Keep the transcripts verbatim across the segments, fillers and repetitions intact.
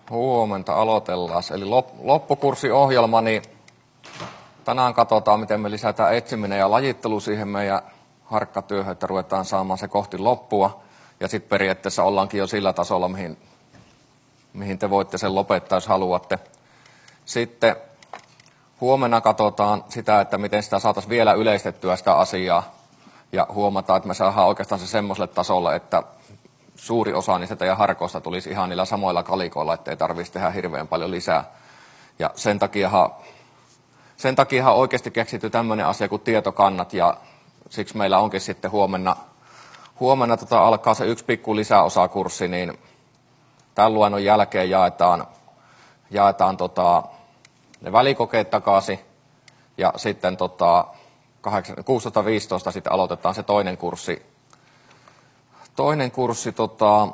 Huomenta aloitellaan. Eli loppukurssiohjelma, niin tänään katsotaan, miten me lisätään etsiminen ja lajittelu siihen meidän harkkatyöhön, että ruvetaan saamaan se kohti loppua. Ja sitten periaatteessa ollaankin jo sillä tasolla, mihin, mihin te voitte sen lopettaa, jos haluatte. Sitten huomenna katsotaan sitä, että miten sitä saataisiin vielä yleistettyä sitä asiaa. Ja huomataan, että me saadaan oikeastaan se semmoiselle tasolle, että suuri osa niistä teidän harkoista tulisi ihan niillä samoilla kalikoilla, ettei tarvitsisi tehdä hirveän paljon lisää. Ja sen takiahan, sen takiahan oikeasti keksitty tämmöinen asia kuin tietokannat, ja siksi meillä onkin sitten huomenna, huomenna tota alkaa se yksi pikku lisäosakurssi, niin tämän luennon jälkeen jaetaan, jaetaan tota, ne välikokeet takaisin, ja sitten tota, kuusitoista viisitoista sitten aloitetaan se toinen kurssi. Toinen kurssi, tota,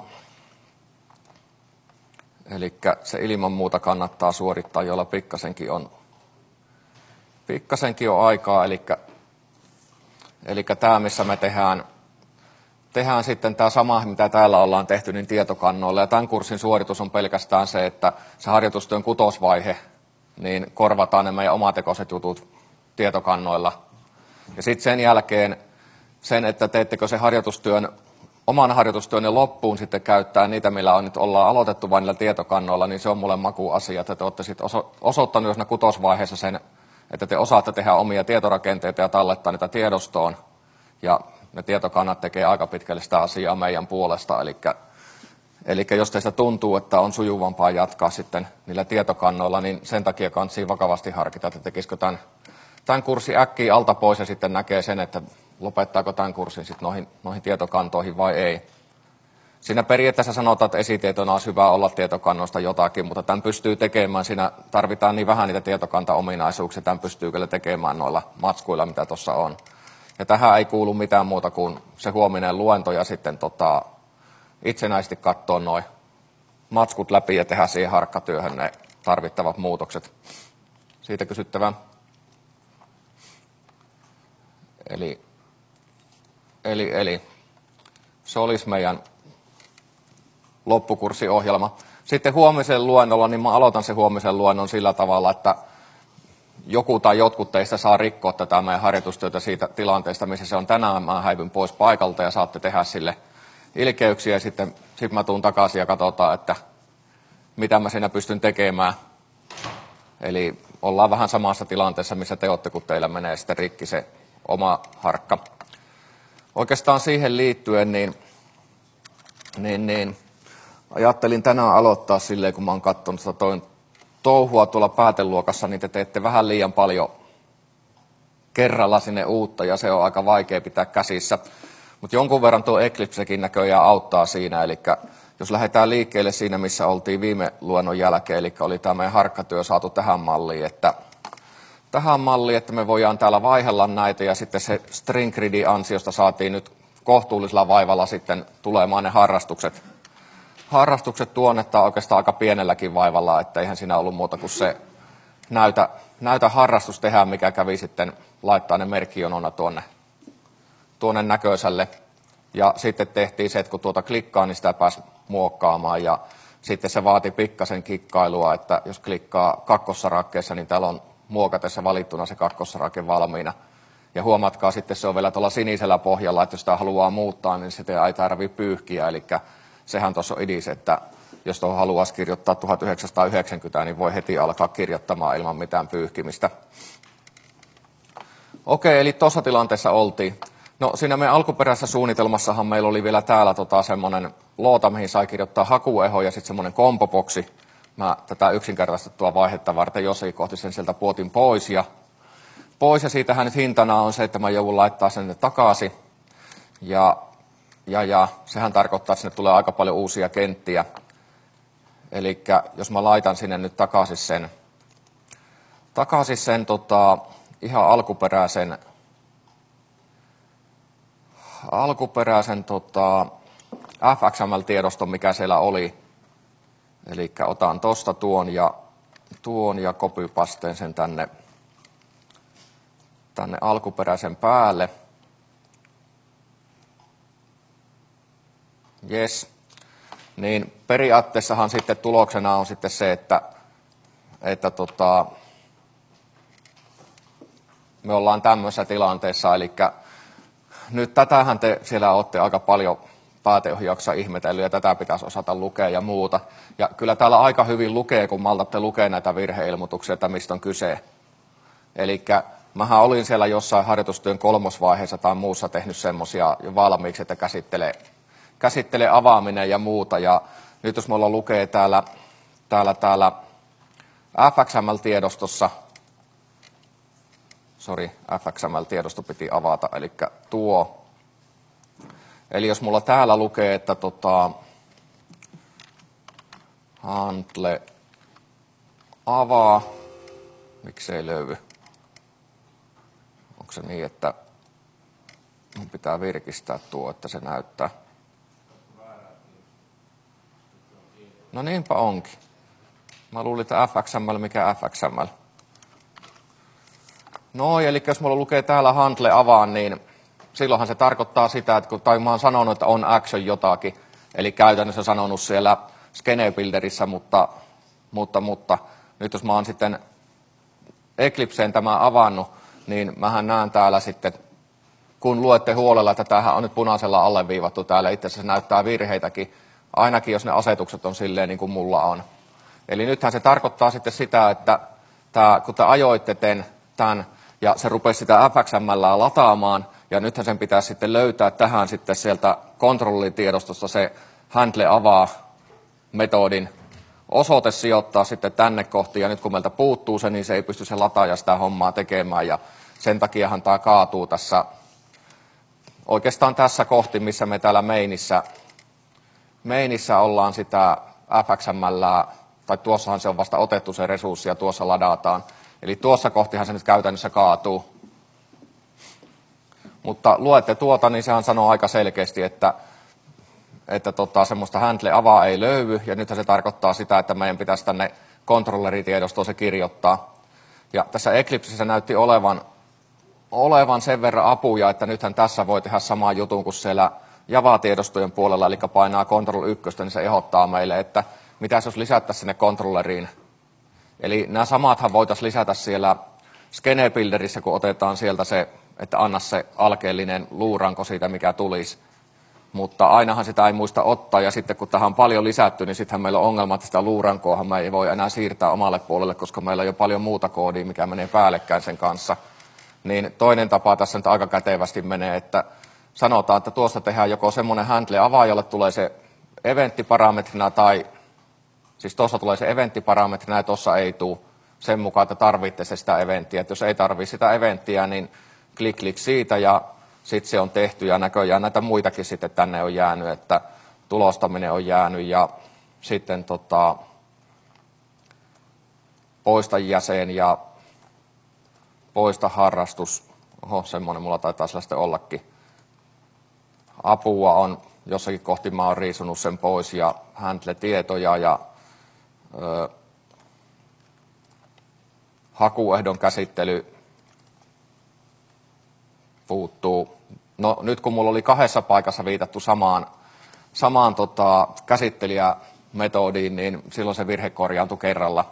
eli se ilman muuta kannattaa suorittaa, jolla pikkasenkin on, pikkasenkin on aikaa, eli, eli tämä, missä me tehdään, tehdään sitten tämä sama, mitä täällä ollaan tehty, niin tietokannoilla. Ja tämän kurssin suoritus on pelkästään se, että se harjoitustyön kutosvaihe, niin korvataan ne meidän omatekoiset jutut tietokannoilla. Ja sitten sen jälkeen sen, että teettekö se harjoitustyön, oman harjoitustyönne loppuun sitten käyttää niitä, millä on nyt ollaan aloitettu vain niillä tietokannoilla, niin se on mulle makuasia, että te olette sitten osoittanut jos ne kutosvaiheessa sen, että te osaatte tehdä omia tietorakenteita ja tallettaa niitä tiedostoon. Ja ne tietokannat tekee aika pitkälle sitä asiaa meidän puolesta, eli, eli jos teistä tuntuu, että on sujuvampaa jatkaa sitten niillä tietokannoilla, niin sen takia kannattaa vakavasti harkita, että tekisikö tämän, tämän kurssin äkkiä alta pois ja sitten näkee sen, että lopettaako tämän kurssin sitten noihin, noihin tietokantoihin vai ei. Siinä periaatteessa sanotaan, että esitietona olisi hyvä olla tietokannoista jotakin, mutta tämän pystyy tekemään. Siinä tarvitaan niin vähän niitä tietokanta-ominaisuuksia, tämän pystyy kyllä tekemään noilla matskuilla, mitä tuossa on. Ja tähän ei kuulu mitään muuta kuin se huominen luento ja sitten tota, itsenäisesti katsoa nuo matskut läpi ja tehdä siihen harkkatyöhön ne tarvittavat muutokset. Siitä kysyttävää. Eli, eli, eli se olisi meidän loppukurssiohjelma. Sitten huomisen luennolla, niin mä aloitan se huomisen luennon sillä tavalla, että joku tai jotkut teistä saa rikkoa tätä meidän harjoitustyötä siitä tilanteesta, missä se on tänään. Mä häivyn pois paikalta ja saatte tehdä sille ilkeyksiä. Ja sitten sit mä tuun takaisin ja katsotaan, että mitä mä siinä pystyn tekemään. Eli ollaan vähän samassa tilanteessa, missä te olette, kun teillä menee sitten rikki se oma harkka. Oikeastaan siihen liittyen, niin, niin, niin ajattelin tänään aloittaa silleen, kun mä oon katsonut sitä toin touhua tuolla pääteluokassa, niin te teette vähän liian paljon kerralla sinne uutta, ja se on aika vaikea pitää käsissä. Mutta jonkun verran tuo Eclipsekin näköjään auttaa siinä, eli jos lähdetään liikkeelle siinä, missä oltiin viime luennon jälkeen, eli oli tämä meidän harkkatyö saatu tähän malliin, että tähän malliin, että me voidaan täällä vaihella näitä, ja sitten se string gridin ansiosta saatiin nyt kohtuullisella vaivalla sitten tulemaan ne harrastukset. Harrastukset tuonnettaa oikeastaan aika pienelläkin vaivalla, että eihän siinä ollut muuta kuin se näytä, näytä harrastus tehdä, mikä kävi sitten laittaa ne merkkijonona tuonne, tuonne näköiselle. Ja sitten tehtiin se, että kun tuota klikkaa, niin sitä pääsi muokkaamaan, ja sitten se vaati pikkasen kikkailua, että jos klikkaa kakkossarakkeessa, niin täällä on muokatessa valittuna se kakkosarake valmiina. Ja huomatkaa sitten, se on vielä tuolla sinisellä pohjalla, että jos sitä haluaa muuttaa, niin sitä ei tarvitse pyyhkiä. Eli sehän tuossa on idis, että jos tuohon haluaisi kirjoittaa tuhatyhdeksänsataayhdeksänkymmentä, niin voi heti alkaa kirjoittamaan ilman mitään pyyhkimistä. Okei, eli tuossa tilanteessa oltiin. No siinä meidän alkuperäisessä suunnitelmassahan meillä oli vielä täällä tota, semmoinen loota, mihin sai kirjoittaa hakueho ja sitten semmoinen kompoboksi. Mä tätä yksinkertaistettua vaihetta varten jossain kohti sen sieltä puotin pois. Ja, pois ja siitähän nyt hintana on se, että mä joudun laittaa sen takaisin. Ja, ja, ja sehän tarkoittaa, että sinne tulee aika paljon uusia kenttiä. Eli jos mä laitan sinne nyt takaisin sen, takaisin sen tota, ihan alkuperäisen, alkuperäisen tota, F X M L-tiedoston, mikä siellä oli. Eli otan tosta tuon ja, tuon ja copypasteen sen tänne, tänne alkuperäisen päälle. Yes. niin periaatteessahan sitten tuloksena on sitten se, että, että tota, me ollaan tämmöisessä tilanteessa, eli nyt tätähän te siellä olette aika paljon pääteohjauksessa ihmetellyt ja tätä pitäisi osata lukea ja muuta. Ja kyllä täällä aika hyvin lukee, kun maltatte lukea näitä virheilmoituksia, että mistä on kyse. Eli mähän olin siellä jossain harjoitustyön kolmosvaiheessa tai muussa tehnyt semmoisia jo valmiiksi, että käsittelee, käsittelee avaaminen ja muuta. Ja nyt jos mulla lukee täällä, täällä, täällä F X M L-tiedostossa, sori, F X M L-tiedosto piti avata, eli tuo. Eli jos mulla täällä lukee, että tota, handle avaa, miksei löydy? Onko se niin, että mun pitää virkistää tuo, että se näyttää? No niinpä onkin. Mä luulin, että F X M L, mikä F X M L? No, eli jos mulla lukee täällä handle avaa, niin silloinhan se tarkoittaa sitä, että kun, tai mä oon sanonut, että on action jotakin, eli käytännössä sanonut siellä Skenebuilderissä, mutta, mutta, mutta nyt jos mä oon sitten Eclipseen tämän avannut, niin mähän näen täällä sitten, kun luette huolella, että tämähän on nyt punaisella alleviivattu täällä, itse asiassa se näyttää virheitäkin, ainakin jos ne asetukset on silleen niin kuin mulla on. Eli nythän se tarkoittaa sitten sitä, että tämä, kun te ajoitte tämän, ja se rupesi sitä F X M L:ää lataamaan, ja nythän sen pitäisi sitten löytää tähän sitten sieltä kontrollitiedostosta se handle avaa metodin osoite sijoittaa sitten tänne kohti, ja nyt kun meiltä puuttuu se, niin se ei pysty se lataaja sitä hommaa tekemään, ja sen takiahan tämä kaatuu tässä, oikeastaan tässä kohti, missä me täällä meinissä, meinissä ollaan sitä F X M L:ää, tai tuossahan se on vasta otettu se resurssi, ja tuossa ladataan. Eli tuossa kohtihan se nyt käytännössä kaatuu. Mutta luette tuota, niin sehän sanoo aika selkeästi, että, että tota, semmoista handle avaa ei löydy, ja nythän se tarkoittaa sitä, että meidän pitäisi tänne kontrolleritiedostoon se kirjoittaa. Ja tässä Eclipsessä näytti olevan, olevan sen verran apuja, että nythän tässä voi tehdä saman jutun kuin siellä Java-tiedostojen puolella, eli painaa Control yksi, niin se ehdottaa meille, että mitä jos lisättäisiin sinne kontrolleriin. Eli nämä samathan voitaisiin lisätä siellä Skenebuilderissä, kun otetaan sieltä se, että anna se alkeellinen luuranko siitä, mikä tulisi. Mutta ainahan sitä ei muista ottaa, ja sitten kun tähän on paljon lisätty, niin sittenhän meillä on ongelma, että sitä luurankoahan me ei voi enää siirtää omalle puolelle, koska meillä on jo paljon muuta koodia, mikä menee päällekkäin sen kanssa. Niin toinen tapa tässä nyt aika kätevästi menee, että sanotaan, että tuosta tehdään joko semmoinen handle avaa, jolle tulee se eventtiparametrina, tai siis tuossa tulee se eventtiparametrina, ja tuossa ei tule sen mukaan, että tarvitte se sitä eventtiä. Että jos ei tarvitse sitä eventtiä, niin klik klik siitä, ja sitten se on tehty, ja näköjään näitä muitakin sitten tänne on jäänyt, että tulostaminen on jäänyt, ja sitten tota, poista jäsen ja poista harrastus. Oho, semmoinen mulla taitaa sellaista ollakin. Apua on, jossakin kohti mä oon riisunut sen pois, ja handle-tietoja, ja ö, hakuehdon käsittely puuttuu. No nyt kun mulla oli kahdessa paikassa viitattu samaan, samaan tota, käsittelijämetodiin, niin silloin se virhe korjaantui kerralla.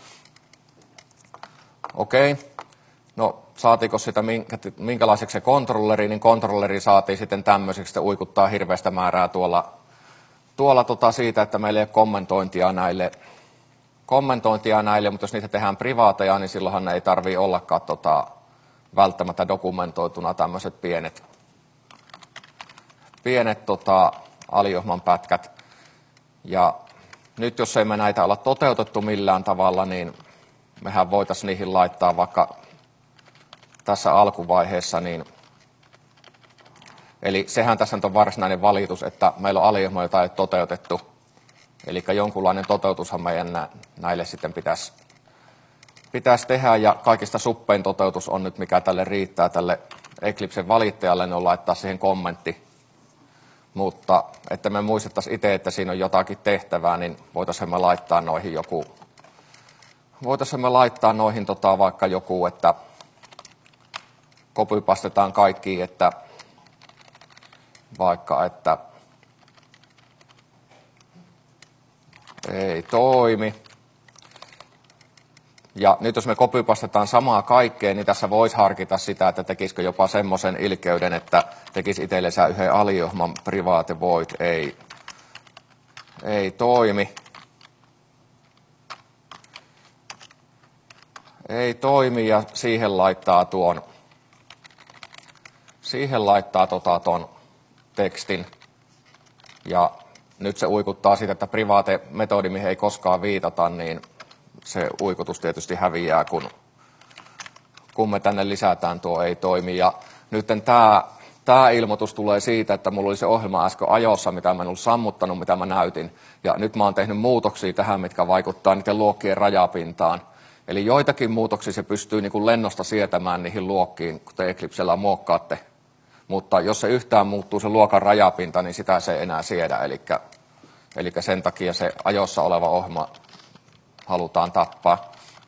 Okei. No saatiinko sitä minkä, minkälaiseksi se kontrolleri, niin kontrolleri saatiin sitten tämmöiseksi, että uikuttaa hirveästä määrää tuolla, tuolla tota siitä, että meillä ei ole kommentointia näille, kommentointia näille, mutta jos niitä tehdään privaateja, niin silloinhan ne ei tarvitse ollakaan tota, välttämättä dokumentoituna tämmöiset pienet, pienet tota, aliohman pätkät. Ja nyt jos ei me näitä olla toteutettu millään tavalla, niin mehän voitaisiin niihin laittaa vaikka tässä alkuvaiheessa, niin eli sehän tässä nyt on varsinainen valitus, että meillä on aliohma, jota ei ole toteutettu. Eli jonkunlainen toteutushan meidän näille sitten pitäisi, pitäisi tehdä, ja kaikista suppein toteutus on nyt, mikä tälle riittää tälle Eclipsen valittajalle, niin on laittaa siihen kommentti. Mutta että me muistettaisiin itse, että siinä on jotakin tehtävää, niin voitaisiin me laittaa noihin joku, voitaisiin me laittaa noihin tota vaikka joku, että copypastetaan kaikki, että vaikka, että Ei toimi. Ja nyt jos me copypastetaan samaa kaikkeen, niin tässä voisi harkita sitä, että tekisikö jopa semmoisen ilkeyden, että tekisi itsellensä yhden aliohman private void. Ei, ei toimi. Ei toimi ja siihen laittaa tuon, siihen laittaa tota ton tekstin. Ja nyt se uikuttaa siitä, että private metodi, mihin ei koskaan viitata, niin se uikutus tietysti häviää, kun, kun me tänne lisätään tuo ei toimi. Ja nyt tämä, tämä ilmoitus tulee siitä, että mulla oli se ohjelma äsken ajossa, mitä mä en ollut sammuttanut, mitä mä näytin. Ja nyt mä oon tehnyt muutoksia tähän, mitkä vaikuttaa niiden luokkien rajapintaan. Eli joitakin muutoksia se pystyy niin kuin lennosta sietämään niihin luokkiin, kun te Eclipsellä muokkaatte. Mutta jos se yhtään muuttuu se luokan rajapinta, niin sitä se ei enää siedä. Eli, eli sen takia se ajossa oleva ohjelma halutaan tappaa.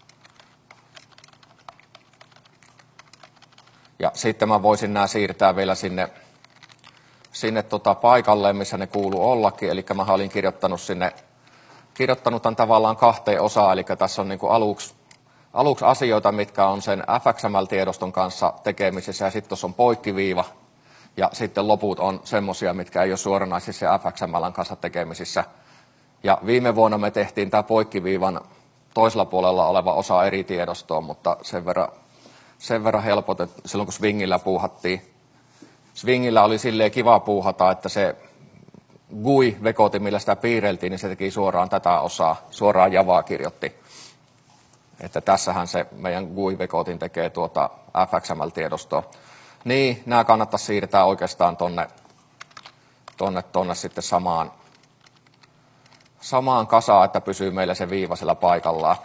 Ja sitten mä voisin nämä siirtää vielä sinne, sinne tota paikalleen, missä ne kuuluu ollakin. Eli mä olin kirjoittanut sinne, kirjoittanut tämän tavallaan kahteen osaan. Eli tässä on niin kuin aluksi, aluksi asioita, mitkä on sen F X M L-tiedoston kanssa tekemisissä, ja sitten tuossa on poikkiviiva. Ja sitten loput on semmoisia, mitkä ei ole suoranaisesti F X M L:n kanssa tekemisissä. Ja viime vuonna me tehtiin tämä poikkiviivan toisella puolella oleva osa eri tiedostoon, mutta sen verran, sen verran helpot, että silloin kun Swingillä puuhattiin. Swingillä oli silleen kiva puuhata, että se G U I-vekoti, millä sitä piirreltiin, niin se teki suoraan tätä osaa, suoraan Javaa kirjoitti. Että tässähän se meidän G U I-vekotin tekee tuota F X M L-tiedostoa. Niin, nämä kannattaisi siirtää oikeastaan tonne, tonne, tonne sitten samaan, samaan kasaan, että pysyy meillä se viiva siellä paikallaan.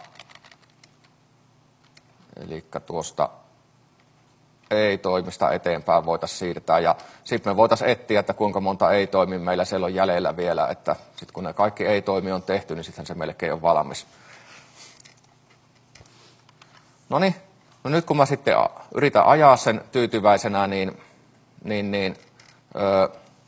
Eli tuosta ei toimista eteenpäin voitaisiin siirtää. Ja sitten me voitaisiin etsiä, että kuinka monta ei toimi meillä siellä on jäljellä vielä. Että sitten kun ne kaikki ei toimi on tehty, niin sitten se melkein on valmis. Noniin. No nyt kun mä sitten yritän ajaa sen tyytyväisenä, niin, niin, niin öö,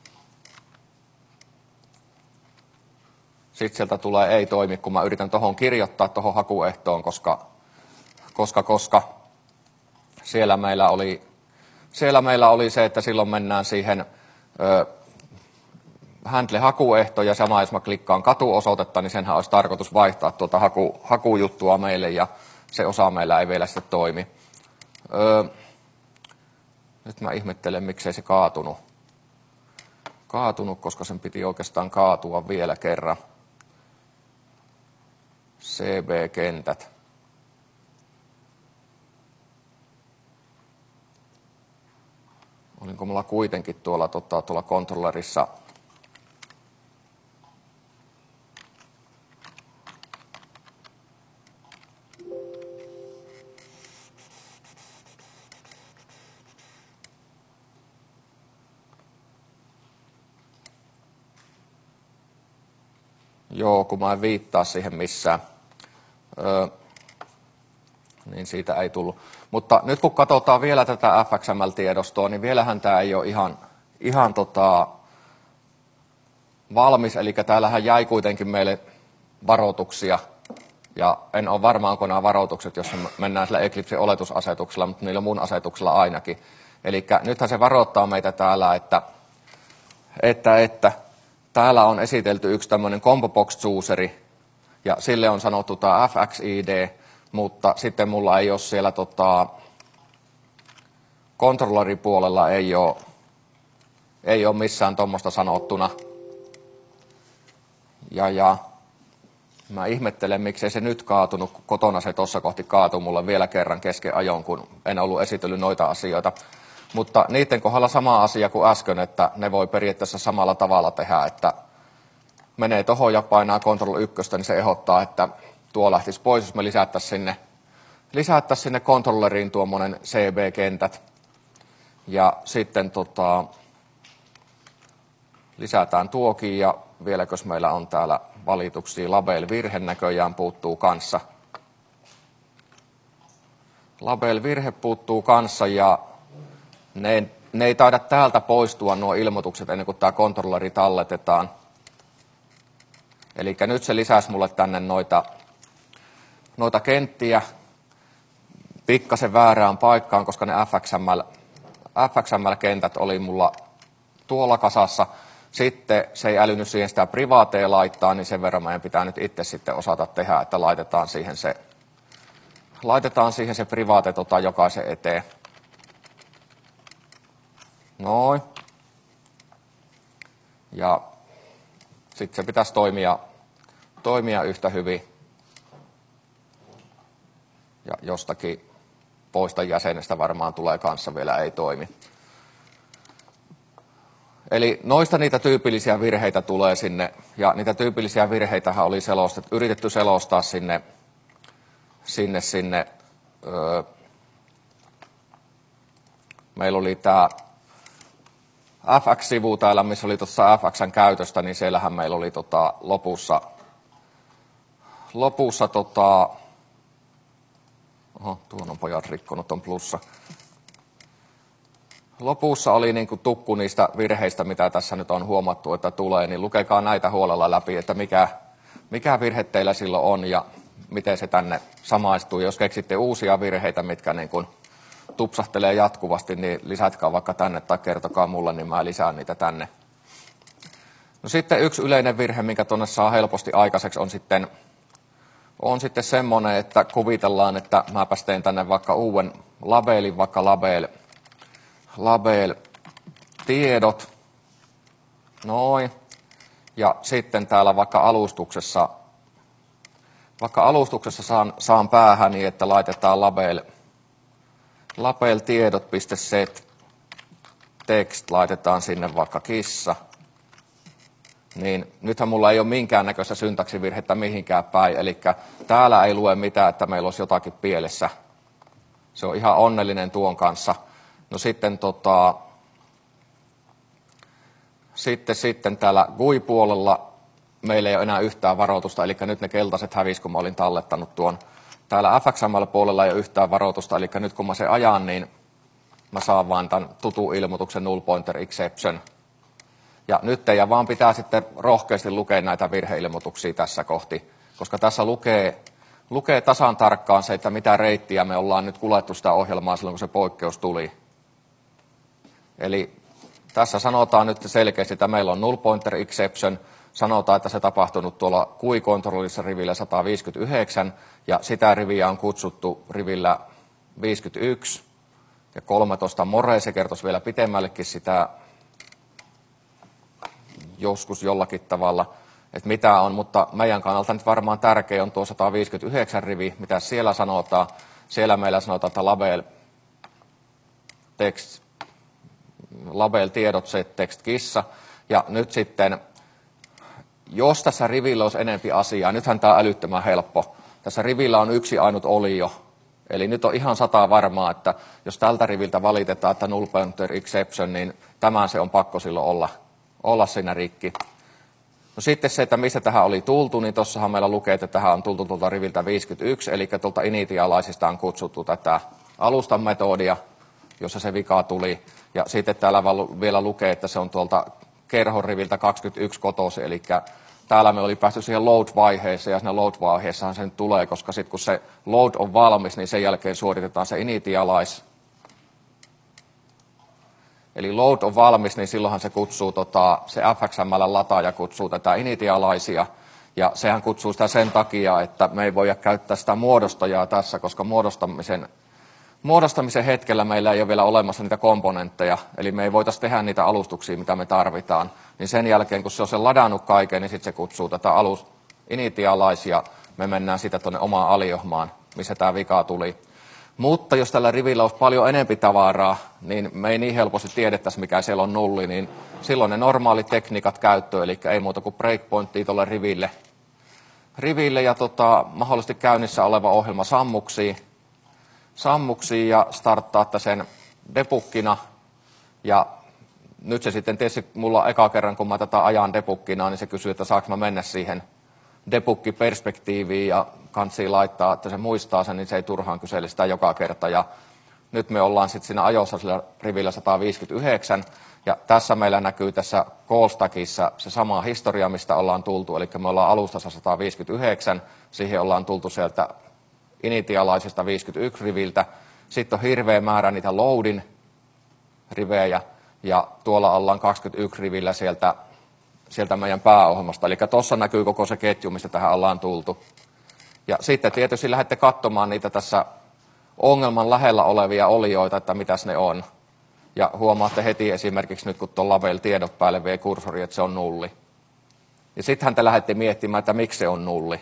sitten sieltä tulee ei toimi, kun mä yritän tuohon kirjoittaa tuohon hakuehtoon, koska, koska, koska siellä, meillä oli, siellä meillä oli se, että silloin mennään siihen öö, handle-hakuehto, ja sama jos mä klikkaan katuosoitetta, niin senhän olisi tarkoitus vaihtaa tuota haku, hakujuttua meille, ja se osa meillä ei vielä sitten toimi. Öö, nyt mä ihmettelen, miksei se kaatunut. Kaatunut, koska sen piti oikeastaan kaatua vielä kerran. C B-kentät. Olinko mulla kuitenkin tuolla, tota, tuolla kontrollerissa Joo, kun mä en viittaa siihen missään, öö, niin siitä ei tullut. Mutta nyt kun katsotaan vielä tätä F X M L-tiedostoa, niin vielähän tämä ei ole ihan, ihan tota valmis. Eli täällähän jäi kuitenkin meille varoituksia. Ja en ole varma, onko nämä varoitukset, jos mennään sillä Eclipsen oletusasetuksella, mutta niillä mun asetuksella ainakin. Eli nythän se varoittaa meitä täällä, että, että, että täällä on esitelty yksi tämmöinen combo box chooseri, ja sille on sanottu tämä F X I D, mutta sitten mulla ei ole siellä tota, kontrolleripuolella ei ole, ei ole missään tuommoista sanottuna. Ja, ja mä ihmettelen, miksei se nyt kaatunut, kun kotona se tuossa kohti kaatui mulle vielä kerran kesken ajon, kun en ollut esitellyt noita asioita. Mutta niiden kohdalla sama asia kuin äsken, että ne voi periaatteessa samalla tavalla tehdä, että menee tohon ja painaa Control yksi, niin se ehdottaa, että tuo lähtisi pois, jos me lisättäisiin sinne, lisättäisiin sinne kontrolleriin tuommoinen C B-kentät. Ja sitten tota, lisätään tuokin, ja vieläkös meillä on täällä valituksia, label-virhe näköjään puuttuu kanssa. Label-virhe puuttuu kanssa, ja ne, ne ei taida täältä poistua nuo ilmoitukset ennen kuin tämä kontrolleri talletetaan. Eli nyt se lisäsi mulle tänne noita, noita kenttiä pikkasen väärään paikkaan, koska ne F X M L, F X M L-kentät oli mulla tuolla kasassa. Sitten se ei älynyt siihen sitä privaatea laittaa, niin sen verran meidän pitää nyt itse sitten osata tehdä, että laitetaan siihen se, laitetaan siihen se privaate tota jokaisen eteen. Noin. Ja sitten se pitäisi toimia, toimia yhtä hyvin. Ja jostakin poista jäsenestä varmaan tulee kanssa vielä ei toimi. Eli noista niitä tyypillisiä virheitä tulee sinne, ja niitä tyypillisiä virheitähän oli selostettu, yritetty selostaa sinne, sinne, sinne. Öö, meillä oli tämä F X-sivu täällä, missä oli tuossa F X:n käytöstä, niin siellähän meillä oli tota lopussa, lopussa tota, oho, tuon on pojat rikkonut, on plussa. Lopussa oli niin kuin tukku niistä virheistä, mitä tässä nyt on huomattu, että tulee, niin lukekaa näitä huolella läpi, että mikä, mikä virhe teillä silloin on ja miten se tänne samaistuu. Jos keksitte uusia virheitä, mitkä niin kuin tupsahtelee jatkuvasti, niin lisätkää vaikka tänne tai kertokaa mulle, niin mä lisään niitä tänne. No sitten yksi yleinen virhe, mikä tuonne saa helposti aikaiseksi, on sitten, on sitten semmoinen, että kuvitellaan, että mäpäs teen tänne vaikka uuden labelin, vaikka label, label tiedot, noin, ja sitten täällä vaikka alustuksessa, vaikka alustuksessa saan, saan päähän niin, että laitetaan label, label tiedot.set, text, laitetaan sinne vaikka kissa, niin nythän mulla ei ole minkäännäköistä syntaksivirhettä mihinkään päin, eli täällä ei lue mitään, että meillä olisi jotakin pielessä. Se on ihan onnellinen tuon kanssa. No sitten, tota, sitten, sitten täällä G U I-puolella meillä ei ole enää yhtään varoitusta, eli nyt ne keltaiset hävisi, kun mä olin tallettanut tuon. Täällä F X M L-puolella ei ole yhtään varoitusta, eli nyt kun mä sen ajan, niin mä saan vain tämän tutun ilmoituksen null pointer exception. Ja nyt teidän vaan pitää sitten rohkeasti lukea näitä virheilmoituksia tässä kohti, koska tässä lukee, lukee tasan tarkkaan se, että mitä reittiä me ollaan nyt kuljettu sitä ohjelmaa silloin, kun se poikkeus tuli. Eli tässä sanotaan nyt selkeästi, että meillä on null pointer exception, sanotaan, että se tapahtunut tuolla Q I-kontrollissa rivillä sata viisikymmentäyhdeksän, ja sitä riviä on kutsuttu rivillä viisikymmentäyksi, ja kolmetoista more, se kertoisi vielä pitemmällekin sitä joskus jollakin tavalla, että mitä on, mutta meidän kannalta nyt varmaan tärkeä on tuo sata viisikymmentäyhdeksän rivi, mitä siellä sanotaan. Siellä meillä sanotaan, että label text, label tiedot set text kissa, ja nyt sitten, jos tässä rivillä olisi enempi asiaa, nythän tämä on älyttömän helppo. Tässä rivillä on yksi ainut olio, eli nyt on ihan sata varmaa, että jos tältä riviltä valitetaan, että null pointer exception, niin tämän se on pakko silloin olla, olla siinä rikki. No sitten se, että mistä tähän oli tultu, niin tuossahan meillä lukee, että tähän on tultu tuolta riviltä viisikymmentäyksi, eli tuolta initialaisista on kutsuttu tätä alustan metodia, jossa se vika tuli. Ja sitten täällä vielä lukee, että se on tuolta kerhon riviltä kaksikymmentäyksi kotosi, eli täällä me oli päästy siihen load-vaiheeseen, ja siinä load-vaiheessahan se nyt tulee, koska sitten kun se load on valmis, niin sen jälkeen suoritetaan se initialize. Eli load on valmis, niin silloinhan se kutsuu, tota, se F X M L-lataaja kutsuu tätä initializea, ja sehän kutsuu sitä sen takia, että me ei voida käyttää sitä muodostajaa tässä, koska muodostamisen, muodostamisen hetkellä meillä ei ole vielä olemassa niitä komponentteja, eli me ei voitaisiin tehdä niitä alustuksia, mitä me tarvitaan. Niin sen jälkeen, kun se on sen ladannut kaiken, niin sitten se kutsuu tätä alus initializea, me mennään sitä tuonne omaan aliohmaan, missä tämä vika tuli. Mutta jos tällä rivillä olisi paljon enempi tavaraa, niin me ei niin helposti tiedettäisi, mikä siellä on nulli, niin silloin ne normaalit tekniikat käyttöön, eli ei muuta kuin breakpointtia tuolle riville, riville ja tota, mahdollisesti käynnissä oleva ohjelma sammuksiin, sammuksiin ja starttaa sen debuggina. Ja nyt se sitten tietysti mulla eka kerran, kun mä tätä ajan debuggina, niin se kysyy, että saanko mä mennä siihen debuggi-perspektiiviin ja kansiin laittaa, että se muistaa sen, niin se ei turhaan kysele sitä joka kerta. Ja nyt me ollaan sitten siinä ajossa sillä rivillä sata viisikymmentäyhdeksän, Ja tässä meillä näkyy tässä call-stackissa se sama historia, mistä ollaan tultu, eli me ollaan alustassa sata viisikymmentäyhdeksän, siihen ollaan tultu sieltä initialaisesta viisikymmentäyksi riviltä, sitten on hirveä määrä niitä loadin rivejä, ja tuolla ollaan kaksikymmentäyksi rivillä sieltä, sieltä meidän pääohjelmasta, eli tuossa näkyy koko se ketju, mistä tähän ollaan tultu. Ja sitten tietysti lähdette katsomaan niitä tässä ongelman lähellä olevia olioita, että mitäs ne on. Ja huomaatte heti esimerkiksi nyt, kun tuon label tiedot päälle vie kursori, että se on nulli. Ja sittenhän te lähdette miettimään, että miksi se on nulli.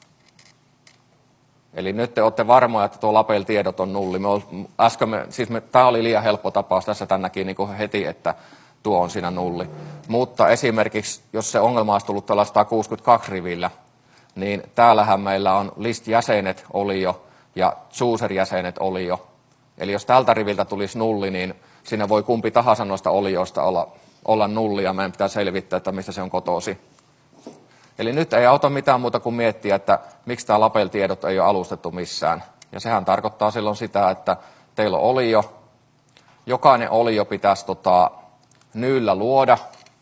Eli nyt te olette varmoja, että tuo label tiedot on nulli. Me äsken me, siis me, tämä oli liian helppo tapaus, tässä tämän näki niin kuin heti, että tuo on siinä nulli. Mutta esimerkiksi, jos se ongelma olisi tullut tuolla sata kuusikymmentäkaksi rivillä, niin täällähän meillä on list-jäsenet olio ja chooser-jäsenet olio. Eli jos tältä riviltä tulisi nulli, niin siinä voi kumpi tahansa noista olioista olla, olla nulli, ja meidän pitää selvittää, että mistä se on kotosi. Eli nyt ei auta mitään muuta kuin miettiä, että miksi tämä label-tiedot ei ole alustettu missään. Ja sehän tarkoittaa silloin sitä, että teillä on olio. Jokainen olio pitäisi tota, nyyllä luoda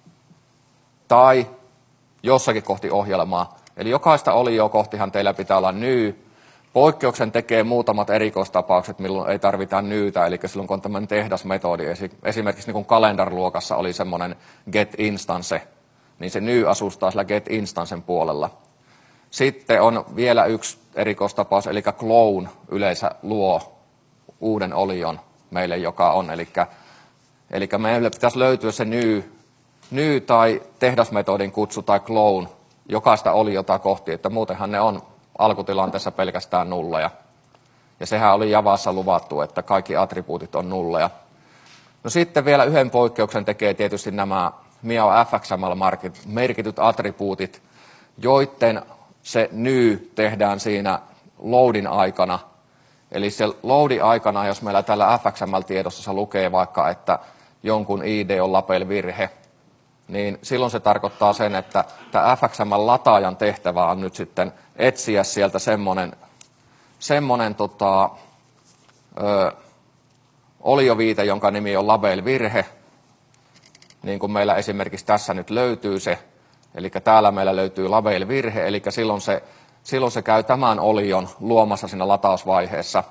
tai jossakin kohti ohjelmaa. Eli jokaista olioa kohtihan teillä pitää olla nyy. Poikkeuksen tekee muutamat erikoistapaukset, milloin ei tarvita nyytä, eli silloin kun on tämmöinen tehdasmetodi, esimerkiksi niin kuin calendar-luokassa oli semmoinen get instance, niin se nyy asustaa sillä get instancen puolella. Sitten on vielä yksi erikoistapaus, eli clone yleensä luo uuden olion meille, joka on, eli, eli meille pitäisi löytyä se nyy, nyy tai tehdasmetodin kutsu tai clone jokaista oliota kohti, että muutenhan ne on alkutilanteessa pelkästään nulleja. Ja sehän oli Javassa luvattu, että kaikki attribuutit on nulleja. No sitten vielä yhden poikkeuksen tekee tietysti nämä Miao F X M L-merkityt attribuutit, joiden se nyy tehdään siinä loadin aikana. Eli se loadin aikana, jos meillä tällä F X M L-tiedostossa lukee vaikka, että jonkun I D on label-virhe, niin silloin se tarkoittaa sen, että tämä F X M L-lataajan tehtävä on nyt sitten etsiä sieltä semmoinen, semmoinen tota, ö, olioviite, jonka nimi on label-virhe, niin kuin meillä esimerkiksi tässä nyt löytyy se, eli täällä meillä löytyy label-virhe, eli silloin se, silloin se käy tämän olion luomassa siinä latausvaiheessa.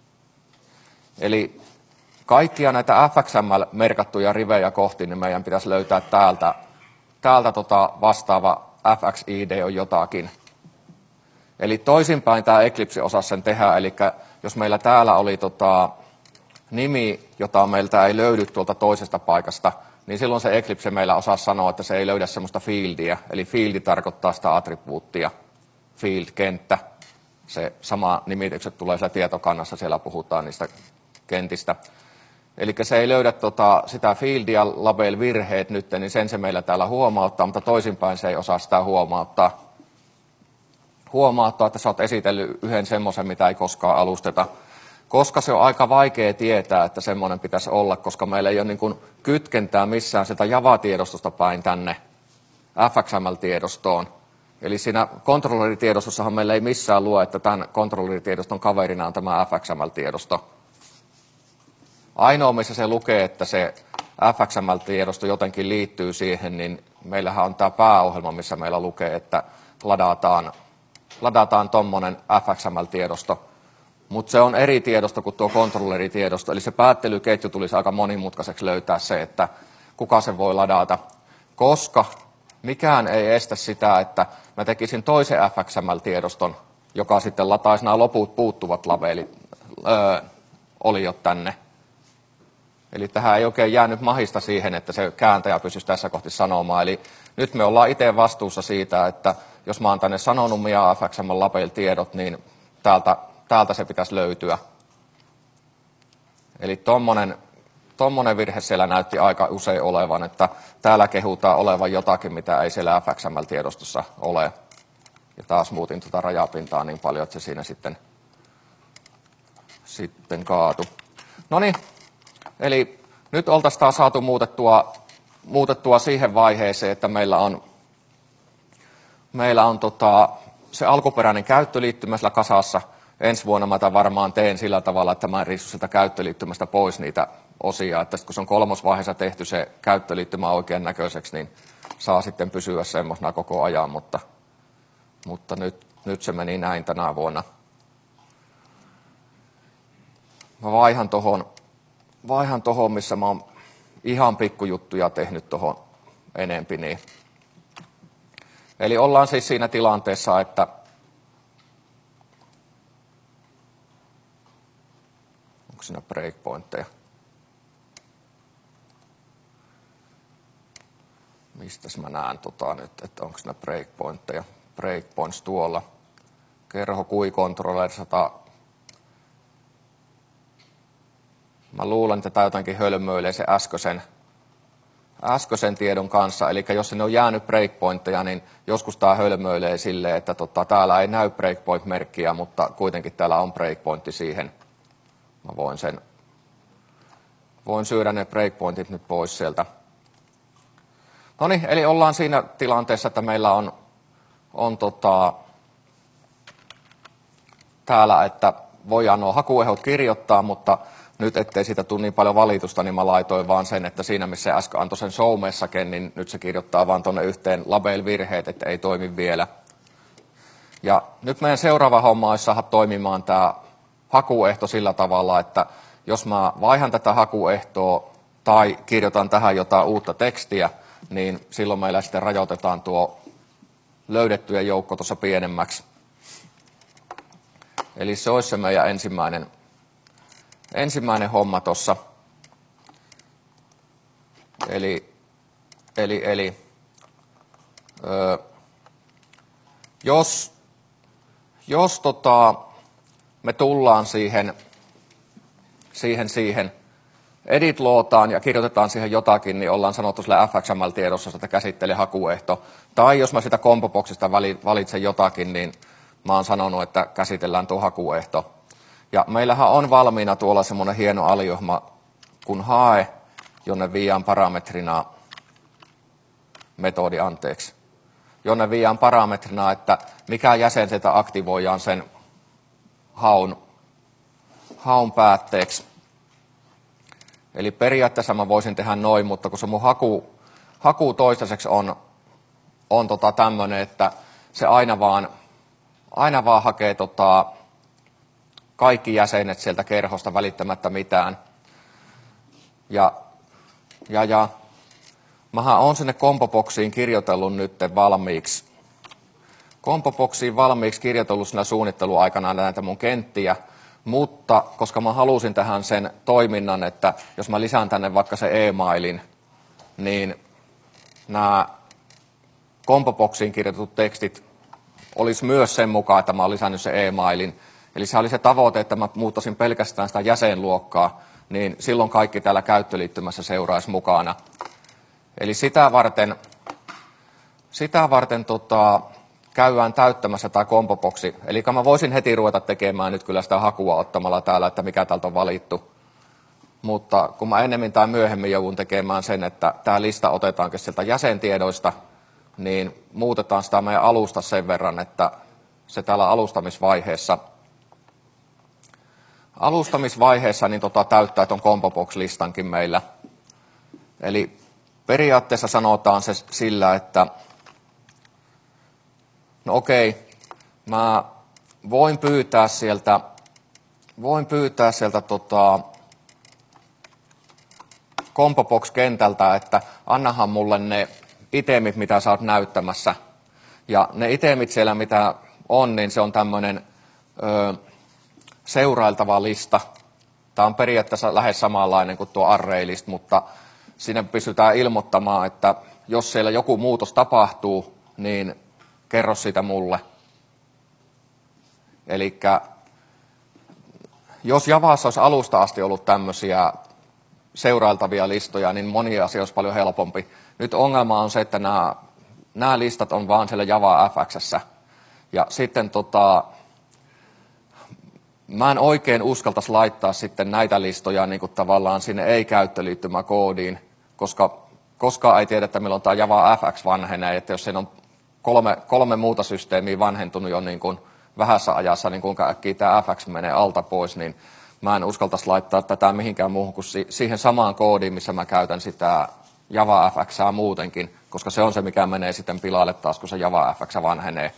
Eli kaikkia näitä F X M L-merkattuja rivejä kohti, niin meidän pitäisi löytää täältä, täältä tota vastaava F X I D on jotakin. Eli toisinpäin tämä Eclipse osasi sen tehdä, eli jos meillä täällä oli tota nimi, jota meiltä ei löydy tuolta toisesta paikasta, niin silloin se Eclipse meillä osaa sanoa, että se ei löydä semmoista fieldia, eli fieldi tarkoittaa sitä attribuuttia, field-kenttä. Se sama nimitykset tulee siellä tietokannassa, siellä puhutaan niistä kentistä. Eli se ei löydä tota, sitä fieldia, label-virheet nyt, niin sen se meillä täällä huomauttaa, mutta toisinpäin se ei osaa sitä huomauttaa. Huomauttaa, että sä oot esitellyt yhden semmoisen, mitä ei koskaan alusteta. Koska se on aika vaikea tietää, että semmoinen pitäisi olla, koska meillä ei ole niin kuin kytkentää missään sitä Java-tiedostosta päin tänne F X M L-tiedostoon. Eli siinä controlleritiedostossahan meillä ei missään lue, että tämän controlleritiedoston kaverina on tämä F X M L-tiedosto. Ainoa, missä se lukee, että se F X M L-tiedosto jotenkin liittyy siihen, niin meillähän on tämä pääohjelma, missä meillä lukee, että ladataan, ladataan tuommoinen F X M L-tiedosto. Mutta se on eri tiedosto kuin tuo controlleritiedosto, eli se päättelyketju tulisi aika monimutkaiseksi löytää se, että kuka se voi ladata, koska mikään ei estä sitä, että mä tekisin toisen F X M L-tiedoston, joka sitten lataisi nämä loput puuttuvat labelit, öö, oliot tänne. Eli tähän ei oikein jäänyt mahista siihen, että se kääntäjä pysyisi tässä kohti sanomaan. Eli nyt me ollaan itse vastuussa siitä, että jos mä oon tänne sanonut Miao F X M L-label-tiedot, niin täältä, täältä se pitäisi löytyä. Eli tommonen, tommonen virhe siellä näytti aika usein olevan, että täällä kehutaan olevan jotakin, mitä ei siellä F X M L-tiedostossa ole. Ja taas muutin tuota rajapintaa niin paljon, että se siinä sitten, sitten kaatui. Noniin. Eli nyt oltaisiin taas saatu muutettua, muutettua siihen vaiheeseen, että meillä on, meillä on tota, se alkuperäinen käyttöliittymä sillä kasassa, ensi vuonna mä tämän varmaan teen sillä tavalla, että mä en riisu sieltä käyttöliittymästä pois niitä osia. Että kun se on kolmosvaiheessa tehty se käyttöliittymä oikean näköiseksi, niin saa sitten pysyä semmoisena koko ajan, mutta, mutta nyt, nyt se meni näin tänä vuonna. Mä vaihan tohon, vaihan tohon, missä mä oon ihan pikkujuttuja tehnyt tohon enempi. Niin. Eli ollaan siis siinä tilanteessa, että onko siinä breakpointteja? Mistäs mä näen tota nyt, että onko siinä breakpointteja? Breakpoints tuolla. Kerho kui controller sata. Mä luulen, että tämä jotenkin hölmöilee se äskeisen, äskeisen tiedon kanssa. Eli jos ne on jäänyt breakpointteja, niin joskus tämä hölmöilee silleen, että tota, täällä ei näy breakpoint-merkkiä, mutta kuitenkin täällä on breakpointti siihen. Mä voin sen, voin syödä ne breakpointit nyt pois sieltä. No niin, eli ollaan siinä tilanteessa, että meillä on, on tota, täällä, että voidaan nuo hakuehdot kirjoittaa, mutta nyt ettei siitä tule niin paljon valitusta, niin mä laitoin vaan sen, että siinä missä äsken antoi sen show-messagen, niin nyt se kirjoittaa vaan tuonne yhteen label-virheet, että ei toimi vielä. Ja nyt meidän seuraava homma olisi saada toimimaan tämä hakuehto sillä tavalla, että jos mä vaihan tätä hakuehtoa tai kirjoitan tähän jotain uutta tekstiä, niin silloin meillä sitten rajoitetaan tuo löydettyjen joukko tuossa pienemmäksi. Eli se olisi se meidän ensimmäinen, ensimmäinen homma tuossa. Eli, eli, eli öö, jos, jos tota, me tullaan siihen, siihen, siihen edit-lootaan ja kirjoitetaan siihen jotakin, niin ollaan sanottu sillä F X M L-tiedossa, että käsittelee hakuehto. Tai jos mä sitä kompoboksista valitsen jotakin, niin mä oon sanonut, että käsitellään tuo hakuehto. Ja meillähän on valmiina tuolla semmoinen hieno aliohma, kun hae, jonne viiään parametrina, metodi anteeksi, jonne viiään parametrina, että mikä jäsen sieltä aktivoidaan sen haun, haun päätteeksi. Eli periaatteessa mä voisin tehdä noin, mutta kun se mun haku, haku toistaiseksi on, on tota tämmöinen, että se aina vaan, aina vaan hakee tota kaikki jäsenet sieltä kerhosta välittämättä mitään. Ja, ja, ja mähän on sinne kompoboksiin kirjoitellut nyt valmiiksi. Kompoboksiin valmiiksi kirjoitellut siinä suunnitteluaikana näitä mun kenttiä, mutta koska mä halusin tähän sen toiminnan, että jos mä lisään tänne vaikka se e-mailin, niin nämä kompoboksiin kirjoitetut tekstit olisi myös sen mukaan, että mä olen lisännyt se e-mailin. Eli se oli se tavoite, että mä muuttaisin pelkästään sitä jäsenluokkaa, niin silloin kaikki täällä käyttöliittymässä seuraisi mukana. Eli sitä varten, sitä varten tota, käydään täyttämässä tämä kompoboksi. Eli mä voisin heti ruveta tekemään nyt kyllä sitä hakua ottamalla täällä, että mikä täältä on valittu. Mutta kun mä ennemmin tai myöhemmin joudun tekemään sen, että tämä lista otetaankin sieltä jäsentiedoista, niin muutetaan sitä meidän alusta sen verran, että se täällä alustamisvaiheessa, alustamisvaiheessa niin tota, täyttää tuon kompobox-listankin meillä. Eli periaatteessa sanotaan se sillä, että no okei, mä voin pyytää sieltä, voin pyytää sieltä tota, kompobox-kentältä, että annahan mulle ne itemit, mitä sä oot näyttämässä. Ja ne itemit siellä, mitä on, niin se on tämmöinen ö, seurailtava lista. Tämä on periaatteessa lähes samanlainen kuin tuo array-list, mutta siinä pystytään ilmoittamaan, että jos siellä joku muutos tapahtuu, niin kerro siitä mulle. Eli jos Javassa olisi alusta asti ollut tämmöisiä seurailtavia listoja, niin moni asia olisi paljon helpompi. Nyt ongelma on se, että nämä, nämä listat on vaan siellä Java F X:ssä. Ja sitten tota, mä en oikein uskaltaisi laittaa sitten näitä listoja niin kuin tavallaan sinne ei-käyttöliittymäkoodiin, koska koskaan ei tiedä, että milloin tämä Java F X vanhenee, että jos siinä on kolme, kolme muuta systeemiä vanhentunut jo niin kuin vähässä ajassa, niin kuinka äkkiä tämä F X menee alta pois, niin mä en uskaltaisi laittaa tätä mihinkään muuhun kuin siihen samaan koodiin, missä mä käytän sitä Java F X:ää muutenkin, koska se on se, mikä menee sitten pilalle taas, kun se Java F X vanhenee.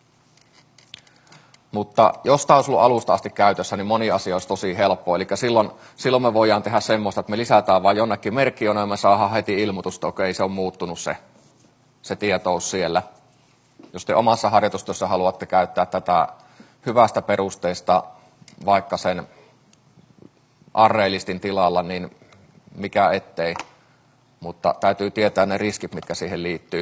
Mutta jos tämä olisi ollut alusta asti käytössä, niin moni asia olisi tosi helppo. Eli silloin, silloin me voidaan tehdä semmoista, että me lisätään vain jonnekin merkkijonoon ja me saadaan heti ilmoitus, että okei, se on muuttunut se, se tietous siellä. Jos te omassa harjoitustyössä haluatte käyttää tätä hyvästä perusteista vaikka sen array-listin tilalla, niin mikä ettei. Mutta täytyy tietää ne riskit, mitkä siihen liittyy.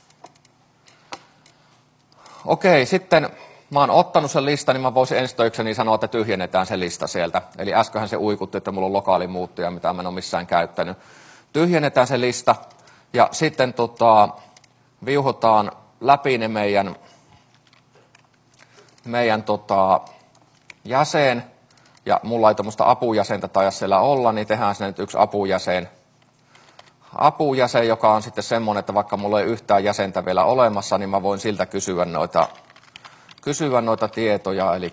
Okei, sitten mä oon ottanut sen listan, niin mä voisin ensitöikseni sanoa, että tyhjennetään se lista sieltä. Eli äsköhän se uikutti, että mulla on lokaali muuttuja, mitä mä en ole missään käyttänyt. Tyhjennetään se lista ja sitten tota, viuhutaan läpi ne meidän, meidän tota, jäsen. Ja mulla ei tämmöistä apujäsentä taida siellä olla, niin tehdään sinne nyt yksi apujäsen. Apujäsen, joka on sitten semmoinen, että vaikka mulla ei yhtään jäsentä vielä olemassa, niin mä voin siltä kysyä noita, kysyä noita tietoja, eli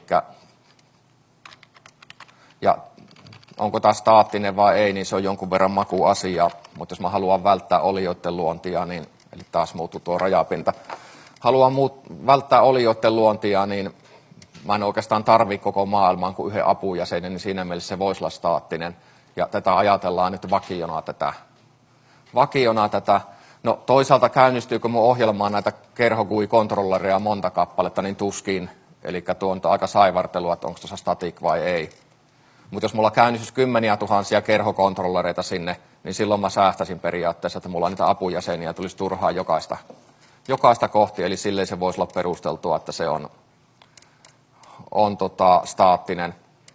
ja onko tämä staattinen vai ei, niin se on jonkun verran makuasia, mutta jos mä haluan välttää olioiden luontia, niin, eli taas muuttuu tuo rajapinta, haluan muut, välttää olioiden luontia, niin mä en oikeastaan tarvitse koko maailmaan kuin yhden apujäsenen, niin siinä mielessä se voisi olla staattinen, ja tätä ajatellaan nyt vakiona tätä. Vakiona tätä. No toisaalta käynnistyykö mun ohjelmaan näitä kerho G U I-kontrollereja monta kappaletta, niin tuskin. Eli tuo on aika saivartelua, että onko tuossa static vai ei. Mutta jos mulla käynnistyisi kymmeniä tuhansia kerhokontrollereita sinne, niin silloin mä säästäisin periaatteessa, että mulla niitä apujäseniä tulisi turhaan jokaista, jokaista kohti. Eli silleen se voisi olla perusteltua, että se on, on tota, staattinen.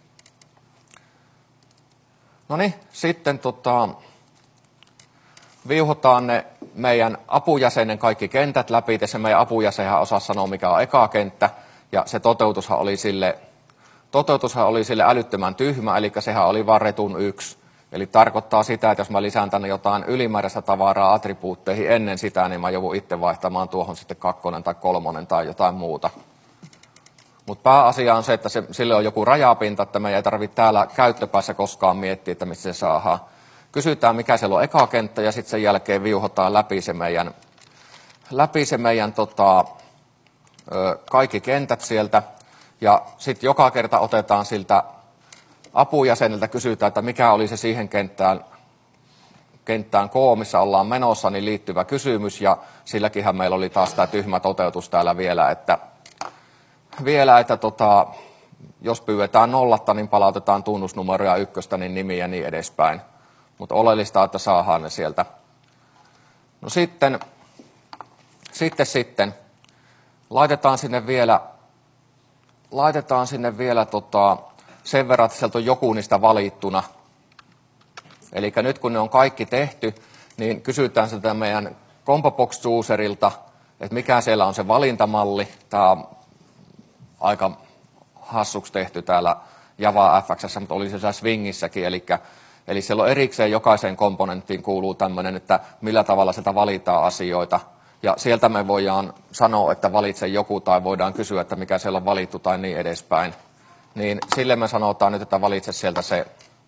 No niin, sitten tota... viuhutaan ne meidän apujäsenen kaikki kentät läpi, ja se meidän apujäsenhän osaa sanoa, mikä on eka kenttä, ja se toteutushan oli sille, toteutushan oli sille älyttömän tyhmä, eli sehän oli vaan retun yksi. Eli tarkoittaa sitä, että jos mä lisään tänne jotain ylimääräistä tavaraa attribuutteihin ennen sitä, niin mä joudun itse vaihtamaan tuohon sitten kakkonen tai kolmonen tai jotain muuta. Mutta pääasia on se, että se, sille on joku rajapinta, että me ei tarvitse täällä käyttöpäässä koskaan miettiä, että mistä se saadaan. Kysytään, mikä siellä on eka kenttä, ja sitten sen jälkeen viuhotaan läpi se meidän, läpi se meidän tota, ö, kaikki kentät sieltä. Ja sitten joka kerta otetaan siltä apujäseneltä, kysytään, että mikä oli se siihen kenttään, kenttään K, missä ollaan menossa, niin liittyvä kysymys. Ja silläkinhän meillä oli taas tämä tyhmä toteutus täällä vielä, että, vielä, että tota, jos pyydetään nollatta, niin palautetaan tunnusnumeroja ykköstä, niin nimi ja niin edespäin. Mutta oleellista on, että saadaan ne sieltä. No sitten, sitten, sitten laitetaan sinne vielä, laitetaan sinne vielä tota, sen verran, että sieltä on joku niistä valittuna. Eli nyt kun ne on kaikki tehty, niin kysytään sitä meidän ComboBox userilta, että mikä siellä on se valintamalli. Tämä on aika hassuksi tehty täällä Java F X:ssä, mutta oli se siellä Swingissäkin, eli Eli siellä on erikseen jokaiseen komponenttiin kuuluu tämmöinen, että millä tavalla sieltä valitaan asioita. Ja sieltä me voidaan sanoa, että valitse joku, tai voidaan kysyä, että mikä siellä on valittu, tai niin edespäin. Niin sille me sanotaan nyt, että valitse sieltä se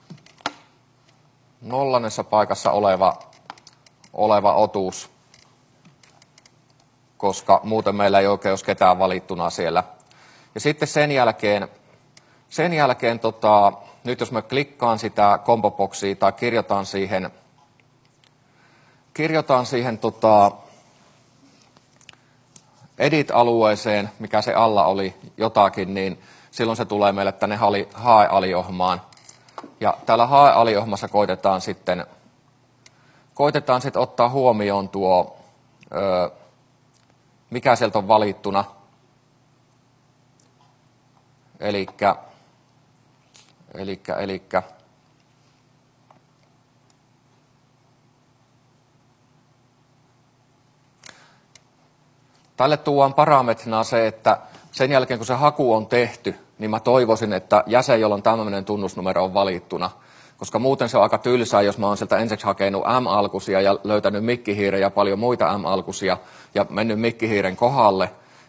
nollannessa paikassa oleva, oleva otuus, koska muuten meillä ei oikein olisi ketään valittuna siellä. Ja sitten sen jälkeen, sen jälkeen tota, nyt jos mä klikkaan sitä ComboBoxia tai kirjoitan siihen, kirjoitan siihen tota edit-alueeseen, mikä se alla oli jotakin, niin silloin se tulee meille tänne hae-aliohmaan. Ja täällä hae-aliohmassa koitetaan sitten, koitetaan sitten ottaa huomioon tuo, ö, mikä sieltä on valittuna. Elikkä Elikkä, elikkä. Tälle tuodaan parametrina se, että sen jälkeen kun se haku on tehty, niin mä toivoisin, että jäsen, jolla on tämmöinen tunnusnumero, on valittuna. Koska muuten se on aika tylsää, jos mä oon sieltä ensiksi hakenut M-alkuisia ja löytänyt mikkihiiren ja paljon muita M-alkuisia ja mennyt mikkihiiren kohdalle.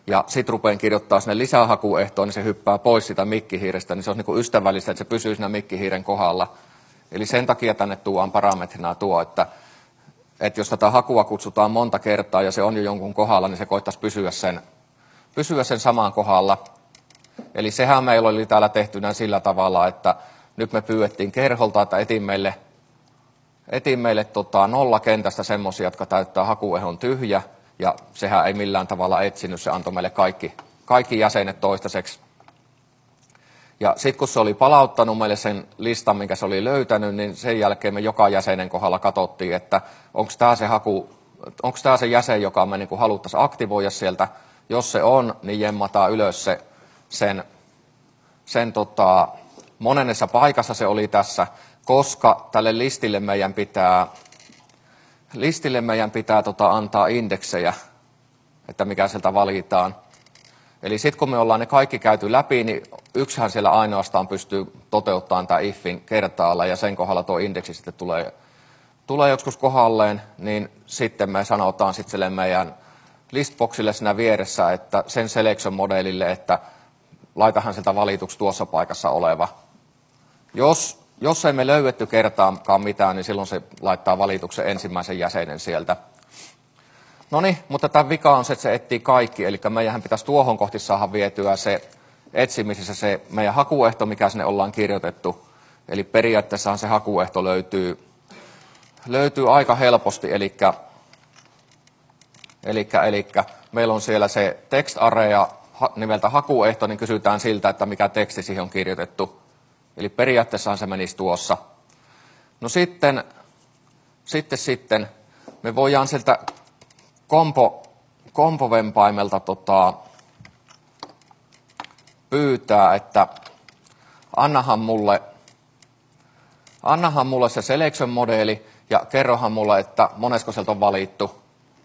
ja sit rupean kirjoittaa sinne lisähakuehtoon, niin se hyppää pois sitä mikkihiirestä, niin se on niin kuin ystävällistä, että se pysyy siinä mikkihiiren kohdalla. Eli sen takia tänne tuodaan parametrina tuo, että, että jos tätä hakua kutsutaan monta kertaa ja se on jo jonkun kohdalla, niin se koittaisi pysyä sen, pysyä sen saman kohdalla. Eli sehän meillä oli täällä tehtynä sillä tavalla, että nyt me pyydettiin kerholta, että etin meille, etin meille tota nollakentästä semmoisia, jotka täyttää hakuehon tyhjä, ja sehän ei millään tavalla etsinyt, se antoi meille kaikki, kaikki jäsenet toistaiseksi. Ja sitten kun se oli palauttanut meille sen listan, minkä se oli löytänyt, niin sen jälkeen me joka jäsenen kohdalla katsottiin, että onko tämä se haku, onko tämä se jäsen, joka me niin haluttaisiin aktivoida sieltä. Jos se on, niin jemmataan ylös se, sen, sen tota, monennessa paikassa se oli tässä, koska tälle listille meidän pitää, listille meidän pitää tota, antaa indeksejä, että mikä sieltä valitaan. Eli sitten kun me ollaan ne kaikki käyty läpi, niin yksihän siellä ainoastaan pystyy toteuttamaan tämä ifin kertaalla, ja sen kohdalla tuo indeksi sitten tulee, tulee joskus kohdalleen, niin sitten me sanotaan sitten sille meidän listboxille siinä vieressä, että sen selection-modelille, että laitahan sieltä valituksi tuossa paikassa oleva. Jos, jos ei me löydetty kertaakaan mitään, niin silloin se laittaa valituksen ensimmäisen jäsenen sieltä. No niin, mutta tämä vika on se, että se etsii kaikki, eli meidän pitäisi tuohon kohti saada vietyä se etsimisessä se meidän hakuehto, mikä sinne ollaan kirjoitettu. Eli periaatteessahan se hakuehto löytyy, löytyy aika helposti, eli, eli, eli meillä on siellä se text area nimeltä hakuehto, niin kysytään siltä, että mikä teksti siihen on kirjoitettu. Eli periaatteessahan se menisi tuossa. No sitten, sitten, sitten me voidaan sieltä kompo, kompovempaimelta tota, pyytää, että annahan mulle, annahan mulle se selection-modeli ja kerrohan mulle, että monesko sieltä on valittu.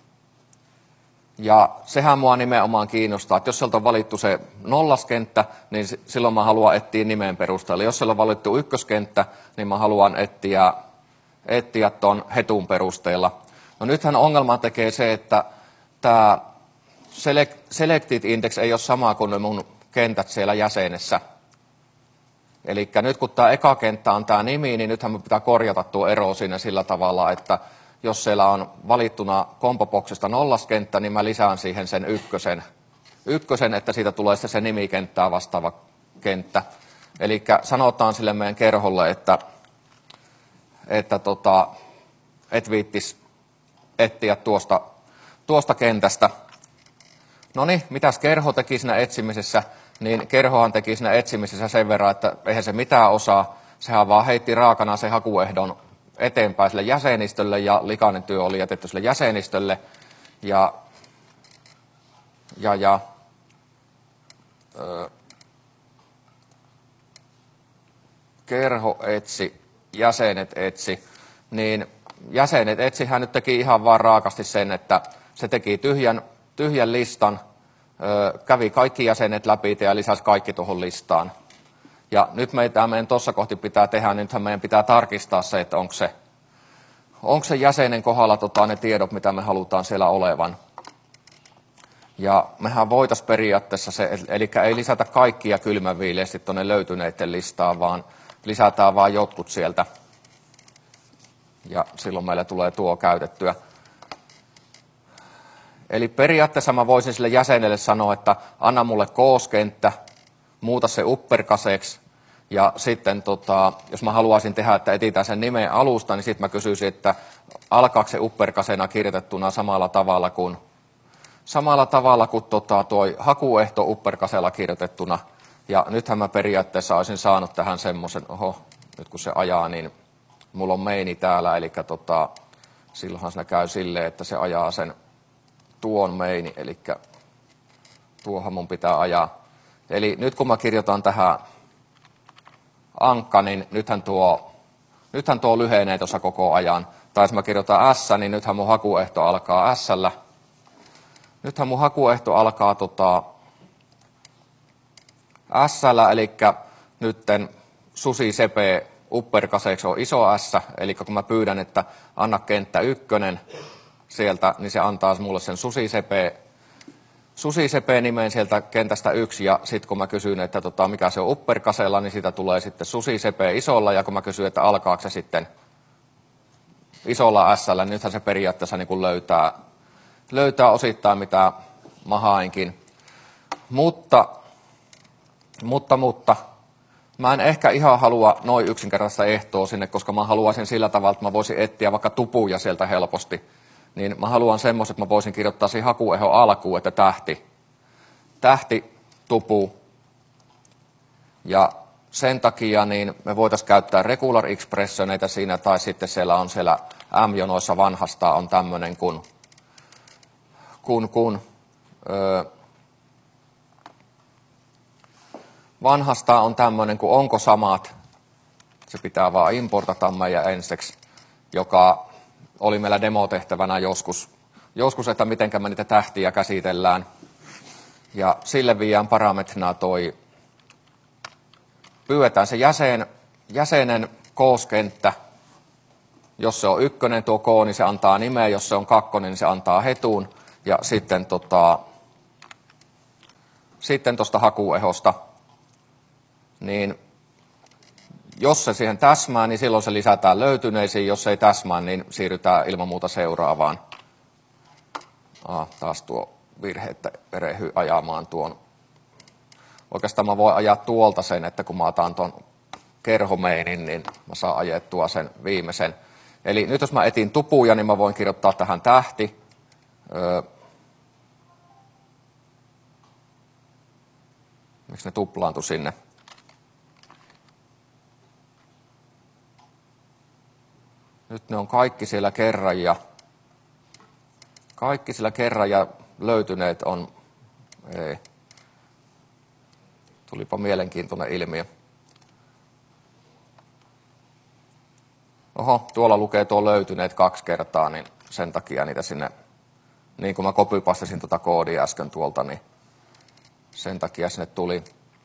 Ja sehän mua nimenomaan kiinnostaa, että jos sieltä on valittu se nollaskenttä, niin silloin mä haluan etsiä nimen perusteella. Jos siellä on valittu ykköskenttä, niin mä haluan etsiä, etsiä tuon hetun perusteella. No nythän ongelma tekee se, että tämä selected index ei ole sama kuin ne mun kentät siellä jäsenessä. Eli nyt kun tämä eka kenttä on tämä nimi, niin nythän me pitää korjata tuo ero siinä sillä tavalla, että jos siellä on valittuna kompoboksista nollaskenttä, niin mä lisään siihen sen ykkösen, ykkösen että siitä tulee sitten se nimikenttää vastaava kenttä. Eli sanotaan sille meidän kerholle, että, että tota, et viittis etsiä tuosta, tuosta kentästä. No niin, mitäs kerho teki siinä etsimisessä? Niin kerhohan teki siinä etsimisessä sen verran, että eihän se mitään osaa. Sehän vaan heitti raakana se hakuehdon eteenpäin sille jäsenistölle, ja likainen työ oli jätetty sille jäsenistölle. Ja, ja, ja ö, kerho etsi, jäsenet etsi, niin jäsenet etsi, hän nyt teki ihan vaan raakasti sen, että se teki tyhjän, tyhjän listan, ö, kävi kaikki jäsenet läpi ja lisäsi kaikki tuohon listaan. Ja nyt meitä meidän tuossa kohti pitää tehdä, niin nythän meidän pitää tarkistaa se, että onko se, onko se jäsenen kohdalla tota, ne tiedot, mitä me halutaan siellä olevan. Ja mehän voitaisiin periaatteessa se, eli ei lisätä kaikkia kylmäviileesti tuonne löytyneiden listaan, vaan lisätään vain jotkut sieltä. Ja silloin meille tulee tuo käytettyä. Eli periaatteessa mä voisin sille jäsenelle sanoa, että anna mulle kooskenttä, muuta se uppercaseksi, ja sitten tota, jos mä haluaisin tehdä, että etsitään sen nimen alusta, niin sitten mä kysyisin, että alkaako se uppercasena kirjoitettuna samalla tavalla kuin, samalla tavalla kuin tota, tuo hakuehto uppercasella kirjoitettuna. Ja nythän mä periaatteessa olisin saanut tähän semmoisen, oho, nyt kun se ajaa, niin mulla on meini täällä, eli tota, silloinhan siinä käy silleen, että se ajaa sen tuon meini, eli tuohan mun pitää ajaa. Eli nyt kun mä kirjoitan tähän ankka, niin nythän tuo, nythän tuo lyhenee tuossa koko ajan. Tai jos mä kirjoitan S, niin nythän mun hakuehto alkaa S:llä. Nythän mun hakuehto alkaa tota S:llä, eli nytten Susi Sepe uppercaseksi on iso S, eli kun mä pyydän, että anna kenttä ykkönen sieltä, niin se antaa mulle sen Susi Sepe susisepe-nimeen sieltä kentästä yksi, ja sitten kun mä kysyin, että tota, mikä se on upperkasella, niin siitä tulee sitten susisepe isolla, ja kun mä kysyin, että alkaako se sitten isolla ässällä, niin nythän se periaatteessa niin kuin löytää, löytää osittain mitä mä hainkin. Mutta, mutta, mutta, mä en ehkä ihan halua noin yksinkertaista ehtoa sinne, koska mä haluaisin sillä tavalla, että mä voisin etsiä vaikka tupuja sieltä helposti. Niin mä haluan semmoisen, että mä voisin kirjoittaa siihen hakuehon alkuun, että tähti, tähti, tupu. Ja sen takia niin me voitaisiin käyttää regular expressioneita siinä, tai sitten siellä on siellä M-jonoissa vanhasta on tämmöinen kun, kun, kun öö, vanhasta on tämmöinen kuin onko samat, se pitää vaan importata meidän ensiksi, joka oli meillä demotehtävänä joskus, joskus että miten me niitä tähtiä käsitellään. Ja sille viiään parametrina toi, pyydetään se jäsen, jäsenen kooskenttä. Jos se on ykkönen tuo koo, niin se antaa nimeä, jos se on kakkonen, niin se antaa hetun. Ja sitten tota, sitten tuosta hakuehosta, niin jos se siihen täsmää, niin silloin se lisätään löytyneisiin. Jos ei täsmää, niin siirrytään ilman muuta seuraavaan. Ah, taas tuo virhe, että erehy ajamaan tuon. Oikeastaan mä voin ajaa tuolta sen, että kun mä otan tuon kerhomeinin, niin mä saan ajettua sen viimeisen. Eli nyt jos mä etin tupuja, niin mä voin kirjoittaa tähän tähti. Öö, miksi ne tuplaantui sinne? Nyt ne on kaikki siellä kerran ja kaikki siellä kerran ja löytyneet on, ei, tulipa mielenkiintoinen ilmiö. Oho, tuolla lukee tuo löytyneet kaksi kertaa, niin sen takia niitä sinne, niin kuin mä copypastasin tuota koodia äsken tuolta, niin sen takia sinne tuli.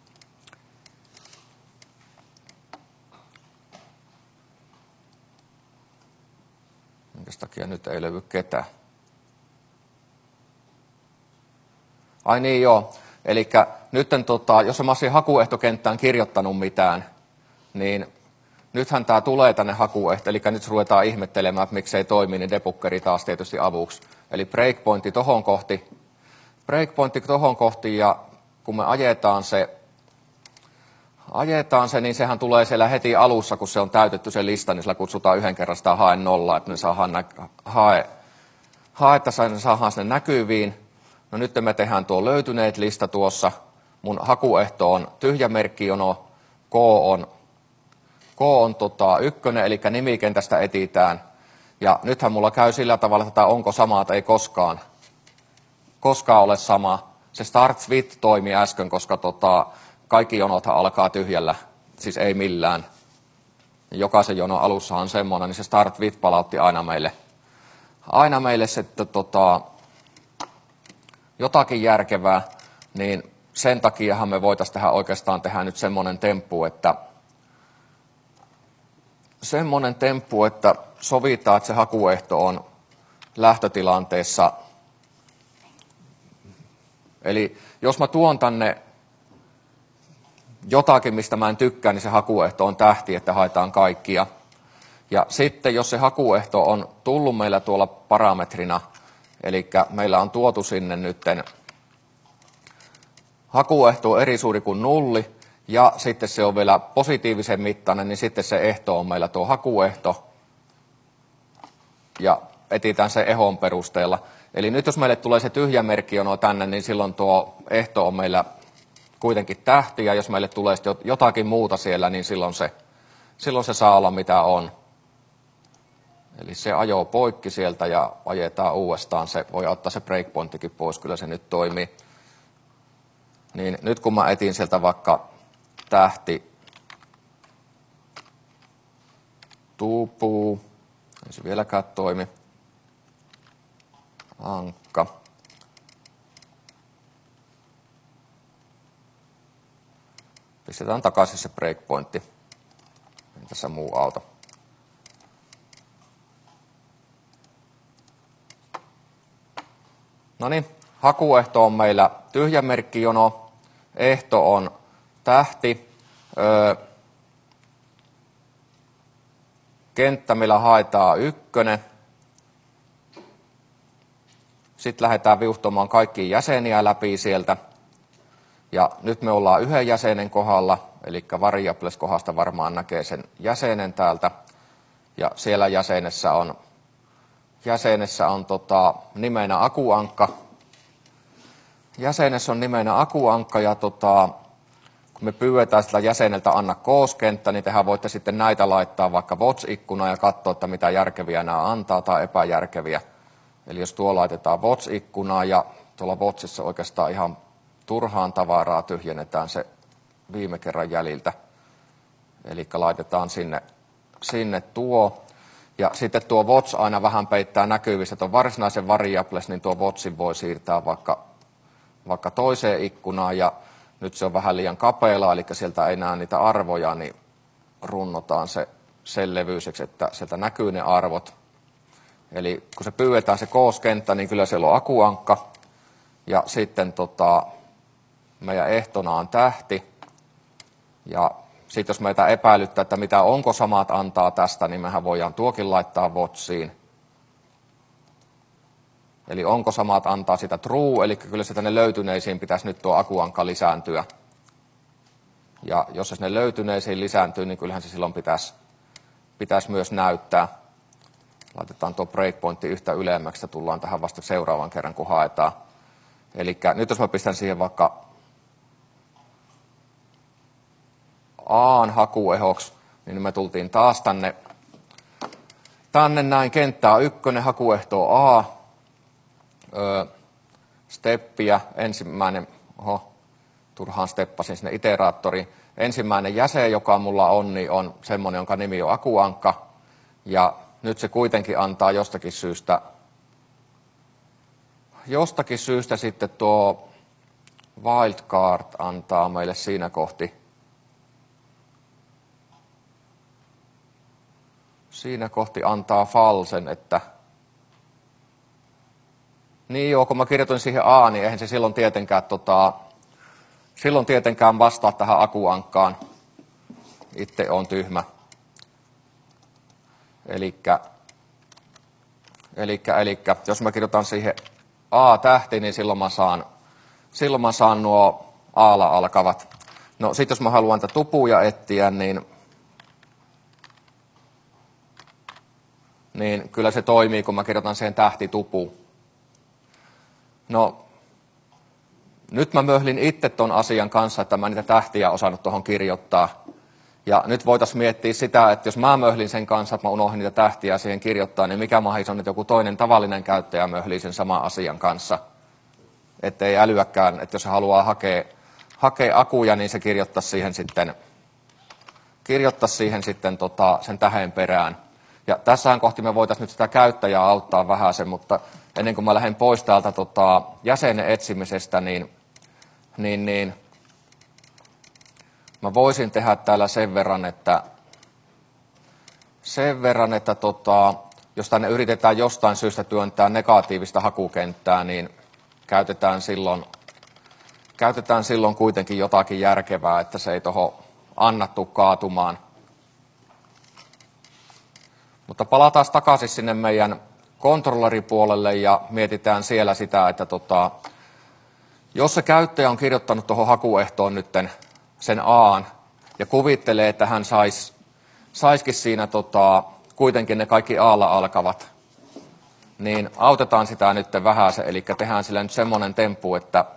Minkäs takia nyt ei löydy ketään? Ai niin joo, eli nyt tota, jos mä olisin hakuehtokenttään kirjoittanut mitään, niin nythän tämä tulee tänne hakuehto, eli nyt ruvetaan ihmettelemään, että miksei toimi, niin debuggeri taas tietysti avuksi. Eli breakpointti tohon kohti, breakpointti tohon kohti, ja kun me ajetaan se, ajetaan se, niin sehän tulee siellä heti alussa, kun se on täytetty se lista, niin sillä kutsutaan yhden kerran sitä haen nollaa, että me saadaan nä- hae, haetta saadaan sinne näkyviin. No nyt me tehdään tuo löytyneet lista tuossa. Mun hakuehto on tyhjämerkkijono, K on, K on tota ykkönen, eli nimikentästä etitään. Ja nythän mulla käy sillä tavalla, että onko samaa tai ei koskaan, koskaan ole sama. Se starts with toimi äsken, koska tota, kaikki jonothan alkaa tyhjällä, siis ei millään. Jokaisen jonon alussa on semmoinen, niin se start with palautti aina meille, aina meille se, että tota, jotakin järkevää, niin sen takiahan me voitaisiin tehdä oikeastaan tehdä nyt semmoinen temppu, että semmoinen temppu, että sovitaan, että se hakuehto on lähtötilanteessa. Eli jos mä tuon tänne jotakin, mistä mä en tykkää, niin se hakuehto on tähti, että haetaan kaikkia. Ja sitten jos se hakuehto on tullut meillä tuolla parametrina, eli meillä on tuotu sinne nytten hakuehto on eri suuri kuin nulli, ja sitten se on vielä positiivisen mittainen, niin sitten se ehto on meillä tuo hakuehto, ja etitään se ehon perusteella. Eli nyt jos meille tulee se tyhjä merkkijono tänne, niin silloin tuo ehto on meillä kuitenkin tähti, ja jos meille tulee jotakin muuta siellä, niin silloin se, silloin se saa olla mitä on. Eli se ajoo poikki sieltä ja ajetaan uudestaan. Se voi ottaa se breakpointtikin pois, kyllä se nyt toimii. Niin nyt kun mä etin sieltä vaikka tähti, tupu, ei se vieläkään toimi, ankka. Pistetään takaisin se breakpointti. Ei tässä muu auta. No niin, Hakuehto on meillä tyhjämerkkijono, ehto on tähti, öö, kenttä millä haetaan ykkönen. Sitten lähdetään viuhtomaan kaikkia jäseniä läpi sieltä. Ja nyt me ollaan yhden jäsenen kohdalla, eli variables-kohdasta varmaan näkee sen jäsenen täältä. Ja siellä jäsenessä on, jäsenessä on tota, nimenä akuankka. Jäsenessä on nimenä akuankka ja tota, kun me pyydetään sitä jäseneltä anna kooskenttä, niin tehän voitte sitten näitä laittaa vaikka watch-ikkunaan ja katsoa, että mitä järkeviä nämä antaa tai epäjärkeviä. Eli jos tuo laitetaan watch-ikkunaan ja tuolla watchissa oikeastaan ihan turhaan tavaraa tyhjennetään se viime kerran jäljiltä. Eli laitetaan sinne, sinne tuo. Ja sitten tuo watch aina vähän peittää näkyvissä. Tuon varsinaisen variables, niin tuo watchin voi siirtää vaikka, vaikka toiseen ikkunaan. Ja nyt se on vähän liian kapeala, eli sieltä ei näe niitä arvoja, niin runnotaan se sen levyiseksi, että sieltä näkyy ne arvot. Eli kun se pyydetään se kooskenttä, niin kyllä siellä on akuankka. Ja sitten tota, meidän ehtona on tähti. Ja sitten jos meitä epäilyttää, että mitä onko samat antaa tästä, niin mehän voidaan tuokin laittaa watchiin. Eli onko samat antaa sitä true, eli kyllä se tänne löytyneisiin pitäisi nyt tuo akuankka lisääntyä. Ja jos se sinne löytyneisiin lisääntyy, niin kyllähän se silloin pitäisi, pitäisi myös näyttää. Laitetaan tuo breakpointti yhtä ylemmäksi, tullaan tähän vasta seuraavan kerran, kun haetaan. Eli nyt jos mä pistän siihen vaikka A:n hakuehoksi, niin me tultiin taas tänne, tänne näin kenttää ykkönen, hakuehto A, öö, steppiä, ensimmäinen, oho, turhaan steppasin sinne iteraattoriin. Ensimmäinen jäsen, joka mulla on, niin on semmoinen, jonka nimi on akuankka, ja nyt se kuitenkin antaa jostakin syystä, jostakin syystä sitten tuo wildcard antaa meille siinä kohti, siinä kohti antaa falsen, että niin joo, kun mä kirjoitin siihen A, niin eihän se silloin tietenkään, tota, silloin tietenkään vastaa tähän akuankkaan. Itse on tyhmä. Elikkä, elikkä, elikkä, jos mä kirjoitan siihen A-tähti, niin silloin mä saan, silloin mä saan nuo A:lla alkavat. No sit jos mä haluan tätä tupuja etsiä, niin, niin kyllä se toimii, kun mä kirjoitan siihen tähtitupu. No, nyt mä möhlin itse ton asian kanssa, että mä niitä tähtiä osannut tuohon kirjoittaa. Ja nyt voitaisiin miettiä sitä, että jos mä möhlin sen kanssa, että mä unohdin niitä tähtiä siihen kirjoittaa, niin mikä mahis on, että joku toinen tavallinen käyttäjä möhlii sen saman asian kanssa. Että ei älyäkään, että jos se haluaa hakea, hakea akuja, niin se kirjoittaisi siihen sitten, kirjoittaisi siihen sitten tota, sen tähden perään. Ja tässähän kohti me voitaisiin nyt sitä käyttäjää auttaa vähän sen, mutta ennen kuin mä lähden pois täältä tota, jäsenen etsimisestä, niin, niin, niin mä voisin tehdä täällä sen verran, että, sen verran, että tota, jos tänne yritetään jostain syystä työntää negatiivista hakukenttää, niin käytetään silloin, käytetään silloin kuitenkin jotakin järkevää, että se ei tuohon annattu kaatumaan. Mutta palataan takaisin sinne meidän kontrolleripuolelle ja mietitään siellä sitä, että tota, jos se käyttäjä on kirjoittanut tuohon hakuehtoon nytten sen A:n ja kuvittelee, että hän sais, saisikin siinä tota, kuitenkin ne kaikki A:lla alkavat, niin autetaan sitä nyt vähän se, eli tehdään sille nyt semmoinen temppu, että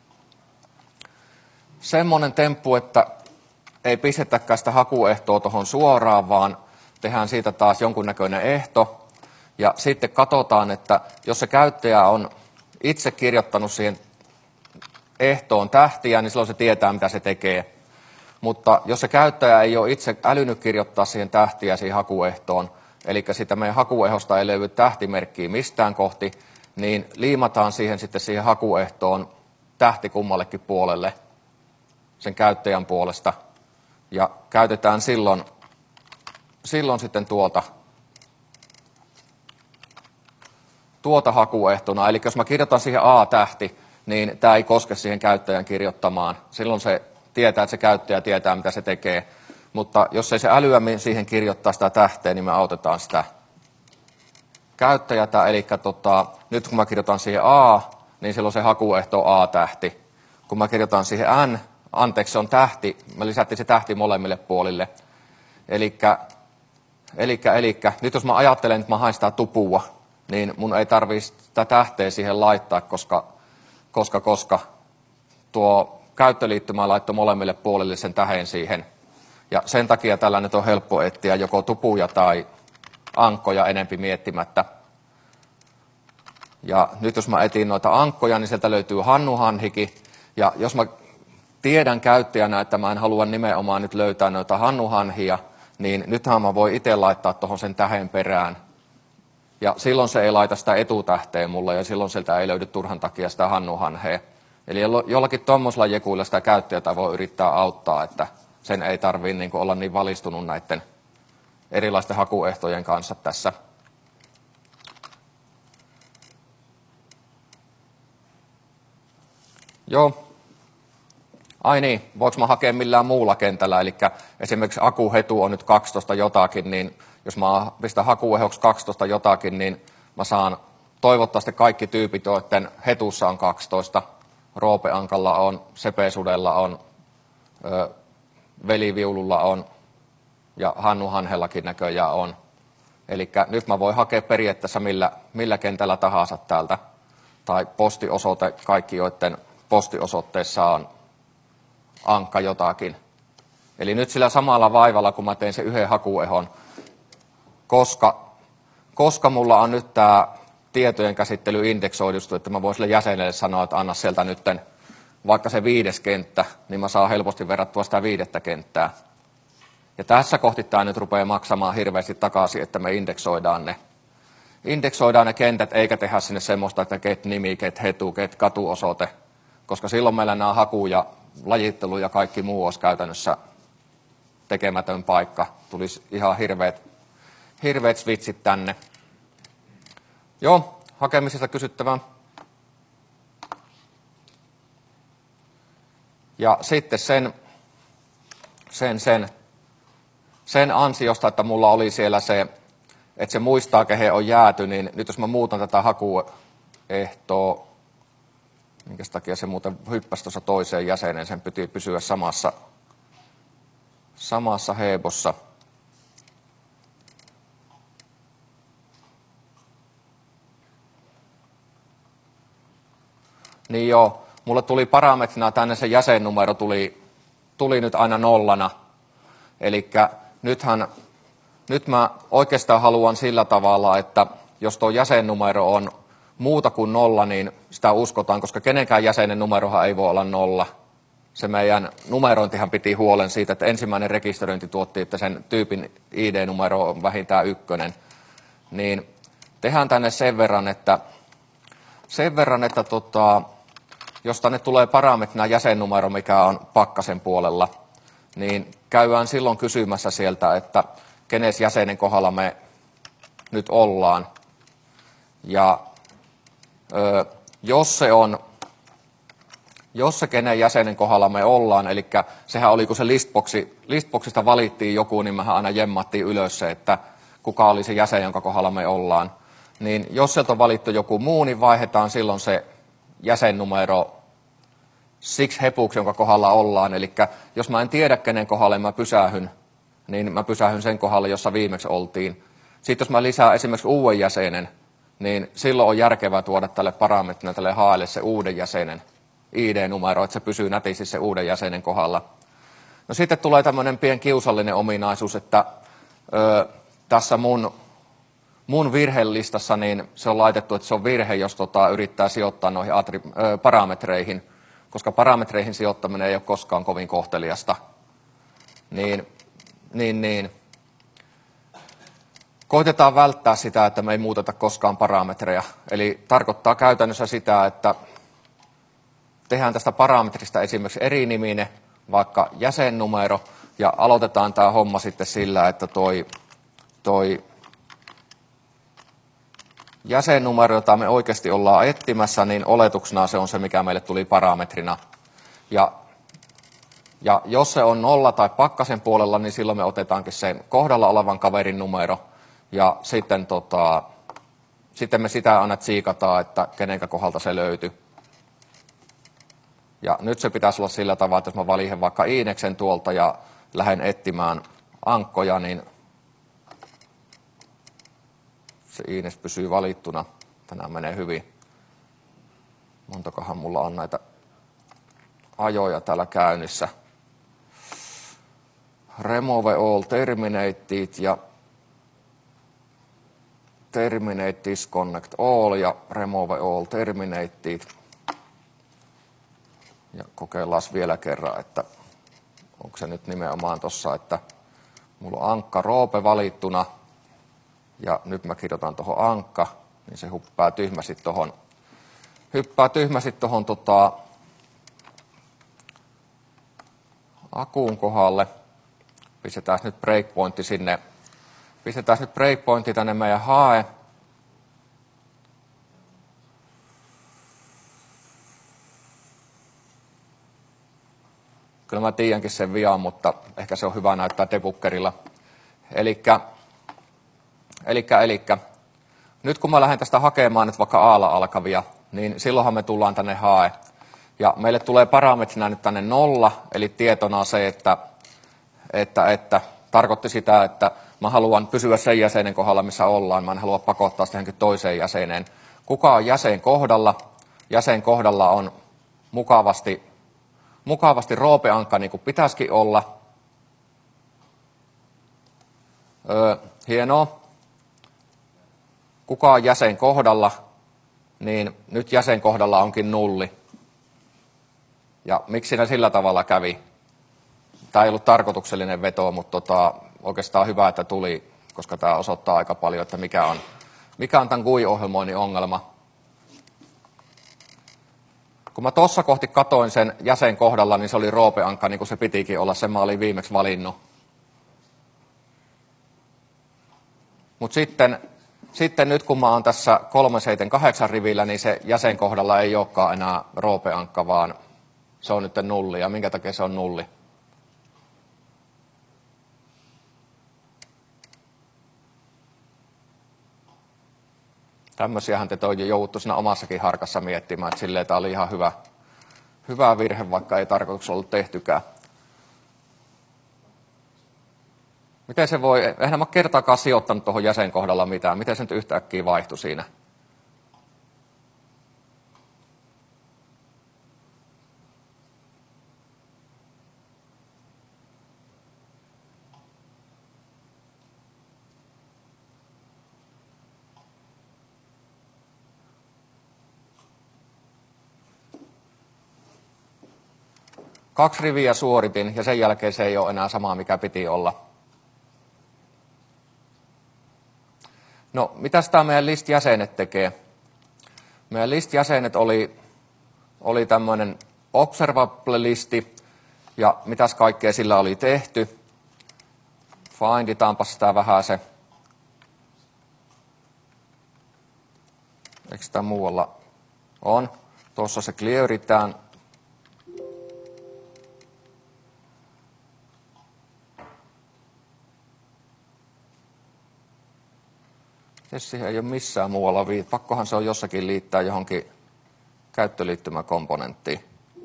semmoinen temppu, että ei pistetäkään sitä hakuehtoa tuohon suoraan, vaan tehdään siitä taas jonkunnäköinen ehto. Ja sitten katsotaan, että jos se käyttäjä on itse kirjoittanut siihen ehtoon tähtiä, niin silloin se tietää, mitä se tekee. Mutta jos se käyttäjä ei ole itse älynyt kirjoittaa siihen tähtiä siihen hakuehtoon, eli sitä meidän hakuehosta ei löydy tähtimerkkiä mistään kohti, niin liimataan siihen sitten siihen hakuehtoon tähti kummallekin puolelle sen käyttäjän puolesta. Ja käytetään silloin, silloin sitten tuolta, tuota hakuehtona. Eli jos mä kirjoitan siihen A-tähti, niin tämä ei koske siihen käyttäjän kirjoittamaan. Silloin se tietää, että se käyttäjä tietää, mitä se tekee. Mutta jos ei se älyämmin siihen kirjoittaa sitä tähteä, niin me autetaan sitä käyttäjätä. Eli tota, nyt kun mä kirjoitan siihen A, niin silloin se hakuehto on A-tähti. Kun mä kirjoitan siihen N, anteeksi, se on tähti, me lisättiin se tähti molemmille puolille. Elikkä, elikkä, elikkä, nyt jos mä ajattelen, että mä haen sitä tupua, niin mun ei tarvitse sitä tähteä siihen laittaa, koska, koska, koska tuo käyttöliittymä laittoi molemmille puolille sen tähden siihen. Ja sen takia tällä nyt on helppo etsiä joko tupuja tai ankkoja enempi miettimättä. Ja nyt jos mä etin noita ankkoja, niin sieltä löytyy hannuhanhiki. Ja jos mä tiedän käyttäjänä, että mä en halua nimenomaan nyt löytää noita hannuhanhia, niin nythän mä voin itse laittaa tuohon sen tähen perään. Ja silloin se ei laita sitä etutähteä mulle, ja silloin sieltä ei löydy turhan takia sitä hannuhanhea. Eli jollakin tuommoisella jekuilla sitä käyttäjätä voi yrittää auttaa, että sen ei tarvitse niin kuin olla niin valistunut näiden erilaisten hakuehtojen kanssa tässä. Joo. Ai niin, voiko mä hakea millään muulla kentällä, eli esimerkiksi akuhetu on nyt kaksitoista jotakin, niin jos mä pistän hakuehoksi kaksitoista jotakin, niin mä saan toivottavasti kaikki tyypit, joiden hetussa on kaksitoista. Roopeankalla on, sepesudella on, ö, veliviululla on ja hannuhanhellakin näköjään on. Eli nyt mä voin hakea periaatteessa millä, millä kentällä tahansa täältä. Tai postiosoite, kaikki joiden postiosoitteessa on ankka jotakin. Eli nyt sillä samalla vaivalla, kun mä teen sen yhden hakuehon, koska, koska mulla on nyt tämä tietojen käsittely indeksoidustu, että mä voin sille jäsenelle sanoa, että anna sieltä nytten vaikka se viides kenttä, niin mä saan helposti verrattua sitä viidettä kenttää. Ja tässä kohti tämä nyt rupeaa maksamaan hirveästi takaisin, että me indeksoidaan ne. Indeksoidaan ne kentät, eikä tehdä sinne semmoista, että ket nimi, ket hetu, ket katuosoite, koska silloin meillä nämä haku ja lajittelu ja kaikki muu olisi käytännössä tekemätön paikka. Tulisi ihan hirveät, hirveät switchit tänne. Joo, hakemisesta kysyttävää. Ja sitten sen, sen, sen, sen ansiosta, että mulla oli siellä se, että se muistaa, kehen on jääty, niin nyt jos mä muutan tätä hakuehtoa, minkä takia se muuten hyppäsi tuossa toiseen jäseneen, sen piti pysyä samassa, samassa heebossa. Niin joo, mulle tuli parametrina tänne se jäsennumero tuli, tuli nyt aina nollana. Eli nythän, nyt mä oikeastaan haluan sillä tavalla, että jos tuo jäsennumero on muuta kuin nolla, niin sitä uskotaan, koska kenenkään jäsenen numerohan ei voi olla nolla. Se meidän numerointihan piti huolen siitä, että ensimmäinen rekisteröinti tuotti, että sen tyypin I D-numero on vähintään ykkönen. Niin tehdään tänne sen verran, että, sen verran, että tota, jos tänne tulee parametrina jäsennumero, mikä on pakkasen puolella, niin käydään silloin kysymässä sieltä, että kenes jäsenen kohdalla me nyt ollaan. Ja ö, jos se on, jos se kenen jäsenen kohdalla me ollaan, eli sehän oli kun se listboxi, listboxista valittiin joku, niin mehän aina jemmattiin ylös se, että kuka oli se jäsen, jonka kohdalla me ollaan. Niin jos sieltä on valittu joku muu, niin vaihdetaan silloin se jäsennumero siksi hepuksi, jonka kohdalla ollaan. Eli jos mä en tiedä, kenen kohdalle mä pysähyn, niin mä pysähyn sen kohdalle, jossa viimeksi oltiin. Sitten jos mä lisään esimerkiksi uuden jäsenen, niin silloin on järkevää tuoda tälle parametrina tälle haalle se uuden jäsenen I D-numero, että se pysyy nätisti se uuden jäsenen kohdalla. No sitten tulee tämmöinen pien kiusallinen ominaisuus, että ö, tässä mun, mun virhelistassa niin se on laitettu, että se on virhe, jos tota, yrittää sijoittaa noihin atri- ö, parametreihin, koska parametreihin sijoittaminen ei ole koskaan kovin kohteliasta. Niin, niin, niin. Koitetaan välttää sitä, että me ei muuteta koskaan parametreja. Eli tarkoittaa käytännössä sitä, että tehdään tästä parametrista esimerkiksi eri niminen, vaikka jäsennumero, ja aloitetaan tämä homma sitten sillä, että toi, toi jäsennumero, jota me oikeasti ollaan etsimässä, niin oletuksena se on se, mikä meille tuli parametrina. Ja, ja jos se on nolla tai pakkasen puolella, niin silloin me otetaankin sen kohdalla olevan kaverin numero. Ja sitten, tota, sitten me sitä aina tsiikataan, että kenenkä kohdalta se löytyy. Ja nyt se pitäisi olla sillä tavalla, että jos mä valihen vaikka Iineksen tuolta ja lähden etsimään ankkoja, niin se Iines pysyy valittuna. Tänään menee hyvin. Montakohan mulla on näitä ajoja täällä käynnissä. Remove all terminated ja terminate disconnect all ja remove all terminated. Ja kokeillaan vielä kerran, että onko se nyt nimenomaan tossa, että mulla on ankka Roope valittuna ja nyt mä kirjoitan tuohon ankka, niin se hyppää tyhmästi tuohon hyppää tyhmästi tuohon tota, akuun kohdalle. Pistetään nyt breakpointti sinne. Pistetään nyt breakpointti tänne meidän hae. Kyllä mä tiedänkin sen vian, mutta ehkä se on hyvä näyttää debuggerilla. Elikkä, elikkä, elikkä. Nyt kun mä lähden tästä hakemaan nyt vaikka aalla alkavia, niin silloinhan me tullaan tänne hae. Ja meille tulee parametrinä nyt tänne nolla, eli tietona se, että, että, että tarkoitti sitä, että mä haluan pysyä sen jäsenen kohdalla, missä ollaan. Mä en halua pakottaa sitä johonkin toiseen jäseneen. Kuka on jäsen kohdalla? Jäsen kohdalla on mukavasti, mukavasti Roope-ankka, niin kuin pitäisikin olla. Öö, hienoa. Kuka on jäsen kohdalla? Niin nyt jäsen kohdalla onkin nulli. Ja miksi siinä sillä tavalla kävi? Tämä ei ollut tarkoituksellinen veto, mutta tota, oikeastaan hyvä, että tuli, koska tämä osoittaa aika paljon, että mikä on, mikä on tämän G U I-ohjelmoinnin ongelma. Kun mä tuossa kohti katoin sen jäsen kohdalla, niin se oli Roope-ankka, niin kuin se pitikin olla, sen mä olin viimeksi valinnut. Mutta sitten, sitten nyt kun mä oon tässä kolme seitsemän kahdeksan rivillä, niin se jäsen kohdalla ei olekaan enää Roope-ankka, vaan se on nyt nulli. Ja minkä takia se on nulli? Tämmöisiähän te toi jouduttu siinä omassakin harkassa miettimään, että silleen tämä oli ihan hyvä, hyvä virhe, vaikka ei tarkoituksella ollut tehtykään. Miten se voi, eihän mä kertaakaan sijoittanut tuohon jäsenkohdalla mitään, miten se nyt yhtäkkiä vaihtui siinä? Kaksi riviä suoritin ja sen jälkeen se ei ole enää sama, mikä piti olla. No, mitäs tämä meidän list-jäsenet tekee? Meidän list-jäsenet oli, oli tämmöinen observable-listi ja mitäs kaikkea sillä oli tehty. Finditaanpa sitä vähän se. Eikö sitä muualla on? Tuossa se clearitään. Siihen ei ole missään muualla viit. Pakkohan se on jossakin liittää johonkin käyttöliittymäkomponenttiin.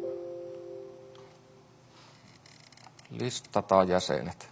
Listataan jäsenet.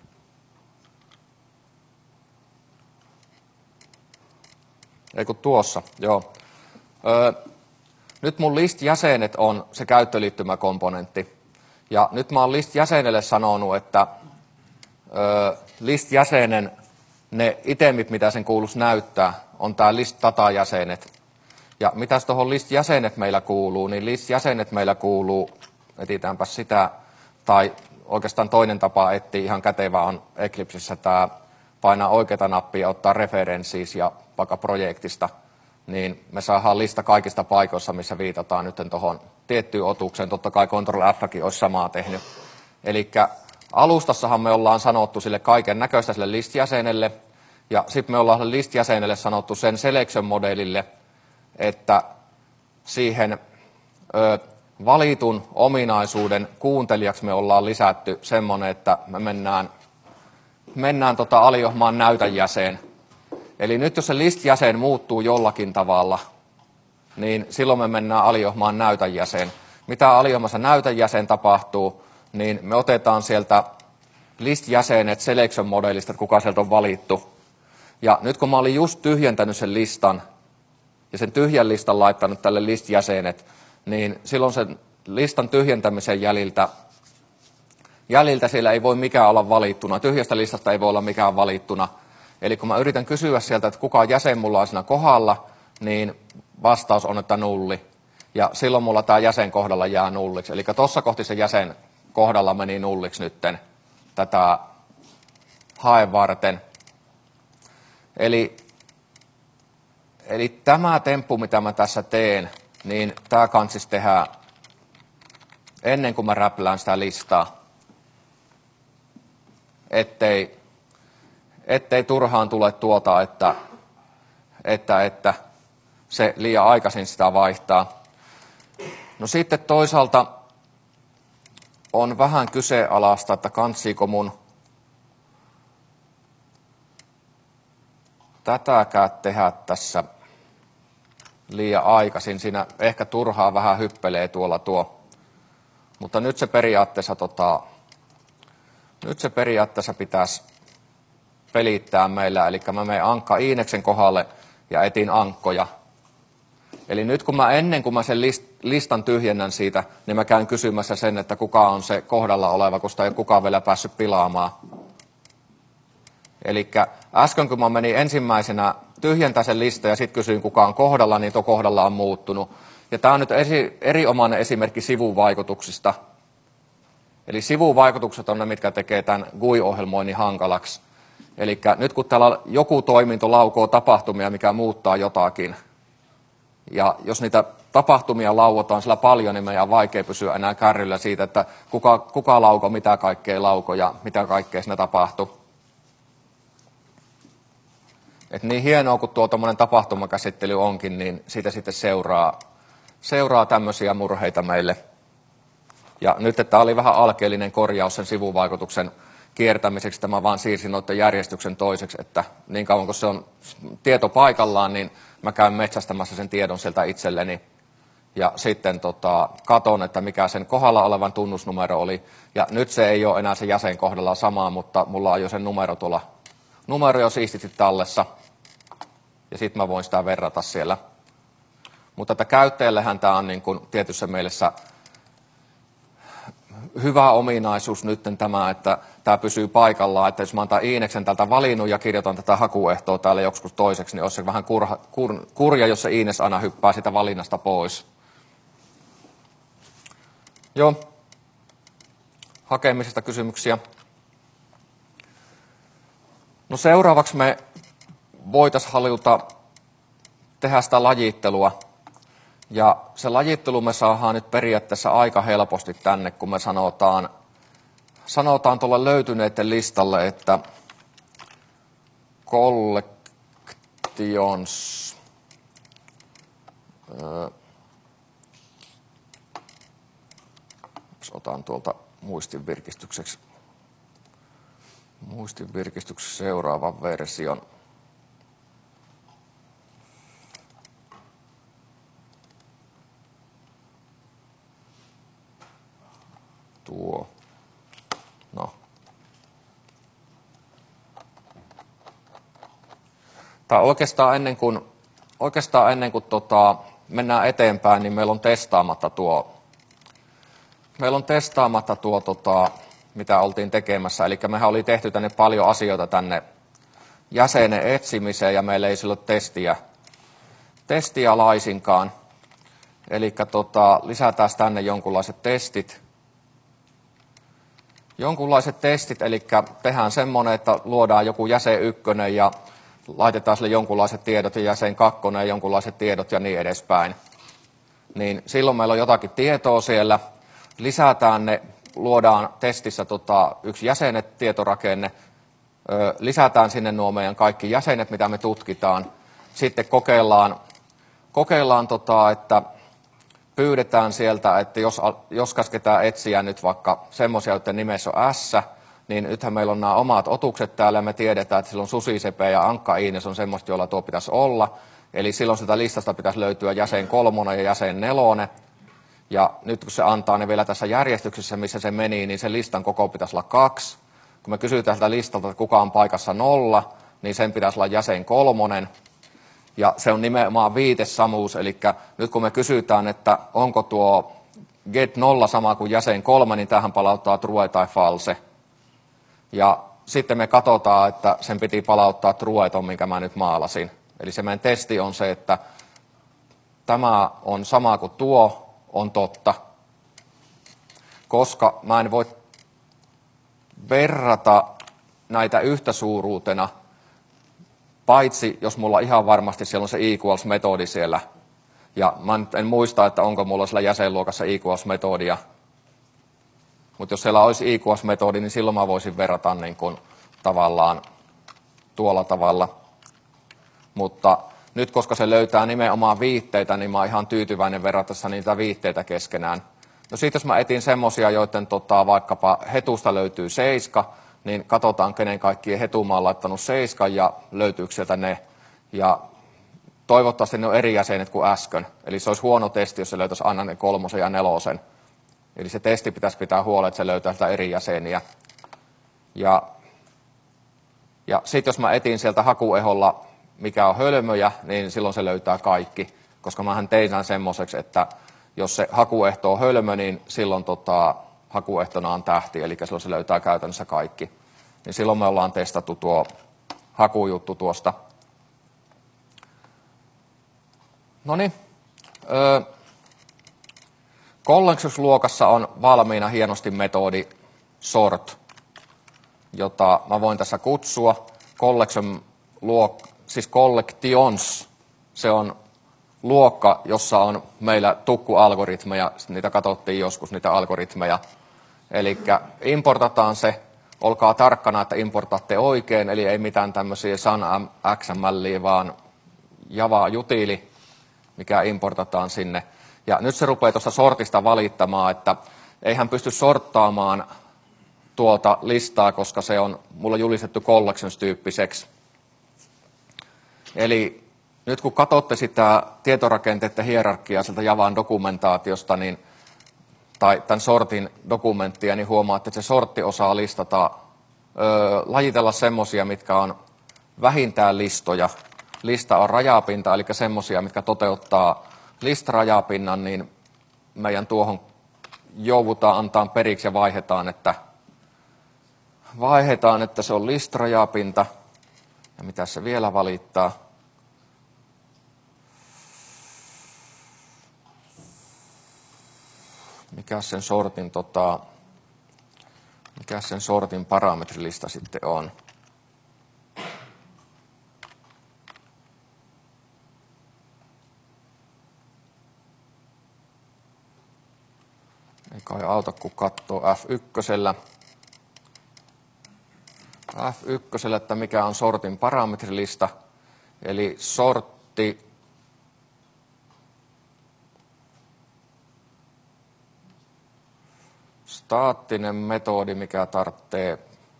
Ei kun tuossa, joo. Öö, nyt mun list-jäsenet on se käyttöliittymäkomponentti. Ja nyt mä oon list-jäsenelle sanonut, että öö, list-jäsenen ne itemit, mitä sen kuuluisi näyttää, on tämä list-data-jäsenet. Ja mitäs tuohon list-jäsenet meillä kuuluu, niin list-jäsenet meillä kuuluu, etitäänpä sitä, tai oikeastaan toinen tapa etsiä ihan kätevä on Eclipsessä tämä painaa oikeata nappia ja ottaa referenssiis ja vaikka projektista, niin me saadaan lista kaikista paikoissa, missä viitataan nyt tuohon tiettyyn otukseen. Totta kai Control F:kin olisi samaa tehnyt. Eli alustassahan me ollaan sanottu sille kaiken näköistä sille list-jäsenelle, Ja sitten me ollaan list-jäsenelle sanottu sen selection-modelille, että siihen ö, valitun ominaisuuden kuuntelijaksi me ollaan lisätty semmoinen, että me mennään, mennään tota aliohmaan näytäjäseen. Eli nyt jos se list-jäsen muuttuu jollakin tavalla, niin silloin me mennään aliohmaan näytäjäseen. Mitä aliohmassa näytäjäsen tapahtuu, niin me otetaan sieltä list-jäsenet selection-modelista, että kuka sieltä on valittu. Ja nyt kun mä olin just tyhjentänyt sen listan, ja sen tyhjän listan laittanut tälle list-jäsenet, niin silloin sen listan tyhjentämisen jäljiltä, jäljiltä siellä ei voi mikään olla valittuna. Tyhjästä listasta ei voi olla mikään valittuna. Eli kun mä yritän kysyä sieltä, että kuka jäsen mulla on siinä kohdalla, niin vastaus on, että nulli. Ja silloin mulla tämä jäsen kohdalla jää nulliksi. Eli tuossa kohti se jäsen kohdalla meni nulliksi nytten tätä haen varten. Eli, eli tämä temppu, mitä mä tässä teen, niin tämä kansis tehdä ennen kuin mä räplään sitä listaa, ettei, ettei turhaan tule tuota, että, että, että se liian aikaisin sitä vaihtaa. No sitten toisaalta on vähän kyseenalaista, että kansiiko mun tätäkään tehdä tässä liian aikaisin. Siinä ehkä turhaa vähän hyppelee tuolla tuo. Mutta nyt se periaatteessa, tota, nyt se periaatteessa pitäisi pelittää meillä. Eli mä menen Ankka Iineksen kohdalle ja etin ankkoja. Eli nyt kun mä ennen kuin mä sen list, listan tyhjennän siitä, niin mä käyn kysymässä sen, että kuka on se kohdalla oleva, kun sitä ei ole kukaan vielä päässyt pilaamaan. Eli äsken kun mä menin ensimmäisenä tyhjentää sen lista ja sitten kysyin kuka on kohdalla, niin tuo kohdalla on muuttunut. Ja tämä on nyt eri, erinomainen esimerkki sivuvaikutuksista. Eli sivuvaikutukset on ne, mitkä tekee tämän G U I-ohjelmoinnin hankalaksi. Eli nyt kun täällä joku toiminto laukoo tapahtumia, mikä muuttaa jotakin, ja jos niitä tapahtumia lauotaan sillä paljon, niin meidän on vaikea pysyä enää kärryllä siitä, että kuka, kuka lauko, mitä kaikkea lauko ja mitä kaikkea siinä tapahtuu. Et niin hienoa kuin tuo tuommoinen tapahtumakäsittely onkin, niin siitä sitten seuraa, seuraa tämmöisiä murheita meille. Ja nyt, että tämä oli vähän alkeellinen korjaus sen sivuvaikutuksen kiertämiseksi, tämä vaan siirsin noiden järjestyksen toiseksi, että niin kauan kun se on tieto paikallaan, niin mä käyn metsästämässä sen tiedon sieltä itselleni. Ja sitten tota, katon, että mikä sen kohdalla olevan tunnusnumero oli. Ja nyt se ei ole enää se jäsen kohdalla samaa, mutta mulla on jo sen numero tuolla. Numero jo siististi tallessa. Ja sitten mä voin sitä verrata siellä. Mutta että käyttäjällehän tämä on niin kuin tietyssä mielessä hyvä ominaisuus nyt tämä, että tämä pysyy paikallaan. Että jos mä otan Iineksen tältä valinnut ja kirjoitan tätä hakuehtoa täällä joskus toiseksi, niin olisi se vähän kurha, kur, kurja, jos se Iines aina hyppää sitä valinnasta pois. Joo. Hakemisesta kysymyksiä. No seuraavaksi me voitaisiin haluta tehdä sitä lajittelua. Ja se lajittelu me saadaan nyt periaatteessa aika helposti tänne, kun me sanotaan, sanotaan tuolla löytyneiden listalle, että collections, öö, otan tuolta muistinvirkistykseksi, muistinvirkistykseksi seuraavan version. Tuo. No. Tää oikeastaan ennen kuin, oikeastaan ennen kuin tota, mennään eteenpäin, niin meillä on testaamatta tuo, meillä on testaamatta tuo, tota, mitä oltiin tekemässä. Eli mehän oli tehty tänne paljon asioita tänne jäsenen etsimiseen ja meillä ei silloin testiä, testiä laisinkaan. Eli tota, lisätään tänne jonkunlaiset testit. Jonkunlaiset testit, eli tehdään semmoinen, että luodaan joku jäsen ykkönen ja laitetaan sille jonkunlaiset tiedot ja jäsen kakkonen ja jonkunlaiset tiedot ja niin edespäin. Niin silloin meillä on jotakin tietoa siellä, lisätään ne, luodaan testissä tota, yksi jäsenet tietorakenne lisätään sinne nuo meidän kaikki jäsenet, mitä me tutkitaan. Sitten kokeillaan, kokeillaan tota, että pyydetään sieltä, että jos, jos käsketään etsiä nyt vaikka semmoisia, joiden nimessä on S, niin nythän meillä on nämä omat otukset täällä ja me tiedetään, että silloin susisepe ja ankka-iines on semmoista, joilla tuo pitäisi olla. Eli silloin sitä listasta pitäisi löytyä jäsen kolmonen ja jäsen nelonen. Ja nyt kun se antaa ne vielä tässä järjestyksessä, missä se meni, niin sen listan koko pitäisi olla kaksi. Kun me kysytään tältä listalta, että kuka on paikassa nolla, niin sen pitäisi olla jäsen kolmonen. Ja se on nimenomaan viitesamuus, eli nyt kun me kysytään, että onko tuo get nolla sama kuin jäsen kolme, niin tähän palauttaa true tai false. Ja sitten me katsotaan, että sen piti palauttaa true ton, minkä mä nyt maalasin. Eli se meidän testi on se, että tämä on sama kuin tuo on totta, koska mä en voi verrata näitä yhtä suuruutena, paitsi jos mulla ihan varmasti siellä on se equals-metodi siellä. Ja mä en muista, että onko mulla siellä jäsenluokassa equals-metodia. Mutta jos siellä olisi equals-metodi, niin silloin mä voisin verrata niin kuin tavallaan tuolla tavalla. Mutta nyt koska se löytää nimenomaan viitteitä, niin mä oon ihan tyytyväinen verratessa niitä viitteitä keskenään. No siitä jos mä etin semmosia, joiden tota, vaikkapa hetusta löytyy seiska, niin katsotaan kenen kaikkien hetuun mä oon laittanut seiskan ja löytyykö sieltä ne. Ja toivottavasti ne on eri jäsenet kuin äsken. Eli se olisi huono testi, jos se löytäisi aina ne kolmosen ja nelosen. Eli se testi pitäisi pitää huolta, että se löytää sitä eri jäseniä. Ja, ja sitten jos mä etin sieltä hakueholla, mikä on hölmöjä, niin silloin se löytää kaikki. Koska mähän tein sen semmoiseksi, että jos se hakuehto on hölmö, niin silloin tota, hakuehtona on tähti, eli silloin se löytää käytännössä kaikki. Niin silloin me ollaan testattu tuo hakujuttu tuosta. Noniin. Öö, Collection-luokassa on valmiina hienosti metodi sort, jota mä voin tässä kutsua. Collection luok, siis collections, se on luokka, jossa on meillä tukkualgoritmeja, niitä katsottiin joskus, niitä algoritmeja. Eli importataan se, olkaa tarkkana, että importaatte oikein, eli ei mitään tämmöisiä sun X M L, vaan Java-jutili, mikä importataan sinne. Ja nyt se rupeaa tuosta sortista valittamaan, että ei hän pysty sorttaamaan tuota listaa, koska se on mulla julistettu collections-tyyppiseksi. Eli nyt kun katsotte sitä tietorakenteiden hierarkiaa sieltä Javan dokumentaatiosta, niin, tai tämän sortin dokumenttia, niin huomaatte, että se sortti osaa listata, ö, lajitella semmoisia, mitkä on vähintään listoja. Lista on rajapinta, eli semmoisia, mitkä toteuttaa listarajapinnan, niin meidän tuohon joudutaan antaa periksi ja vaihdetaan, että, vaihdetaan, että se on listarajapinta. Ja mitä se vielä valittaa? Mikä sen sortin, tota, mikä sen sortin parametrilista sitten on? Ei kai auta, kun katsoo F yksi. F yksi, että mikä on sortin parametrilista. Eli sortti staattinen metodi, mikä tarvitsee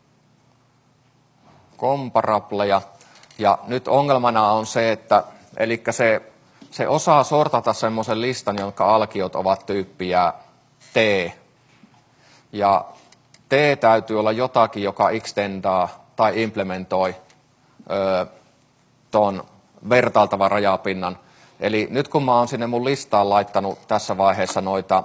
komparableja. Ja nyt ongelmana on se, että eli se, se osaa sortata semmoisen listan, jonka alkiot ovat tyyppiä T. Ja T täytyy olla jotakin, joka extendaa tai implementoi ö, ton vertailtavan rajapinnan. Eli nyt kun mä oon sinne mun listaan laittanut tässä vaiheessa noita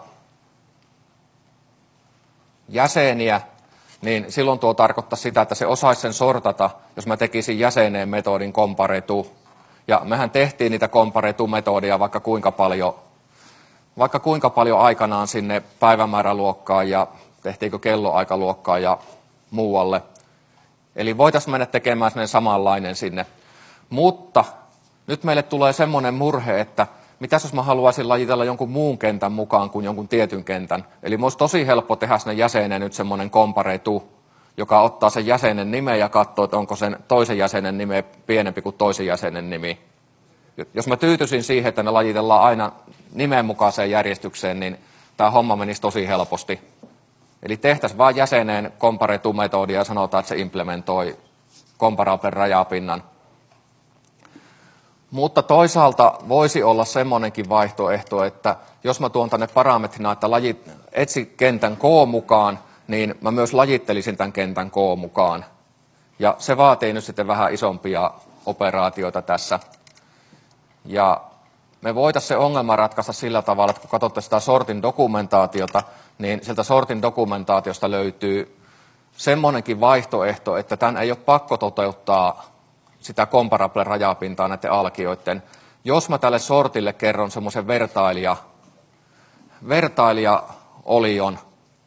jäseniä, niin silloin tuo tarkoittaa sitä, että se osaisi sen sortata, jos mä tekisin jäseneen metodin comparetu. Ja mehän tehtiin niitä comparetu-metodia vaikka kuinka paljon, vaikka kuinka paljon aikanaan sinne päivämääräluokkaan ja tehtiinkö kelloaikaluokkaan ja muualle. Eli voitaisiin mennä tekemään sellainen samanlainen sinne. Mutta nyt meille tulee semmoinen murhe, että mitäs jos mä haluaisin lajitella jonkun muun kentän mukaan kuin jonkun tietyn kentän. Eli olisi tosi helppo tehdä sinne jäseneen nyt semmoinen comparetu, joka ottaa sen jäsenen nimen ja katsoo, että onko sen toisen jäsenen nime pienempi kuin toisen jäsenen nimi. Jos mä tyytyisin siihen, että ne lajitellaan aina nimen mukaiseen järjestykseen, niin tämä homma menisi tosi helposti. Eli tehtäisiin vain jäseneen compare-to-metodia ja sanotaan, että se implementoi comparablen rajapinnan. Mutta toisaalta voisi olla semmoinenkin vaihtoehto, että jos mä tuon tänne parametrina, että lajit, etsi kentän K mukaan, niin mä myös lajittelisin tämän kentän K mukaan. Ja se vaatii nyt sitten vähän isompia operaatioita tässä. Ja me voitaisiin se ongelma ratkaista sillä tavalla, että kun katsotte sitä sortin dokumentaatiota, niin sieltä sortin dokumentaatiosta löytyy semmoinenkin vaihtoehto, että tämän ei ole pakko toteuttaa sitä comparablen rajapintaa näiden alkioiden. Jos mä tälle sortille kerron semmoisen vertailija, vertailija-olion,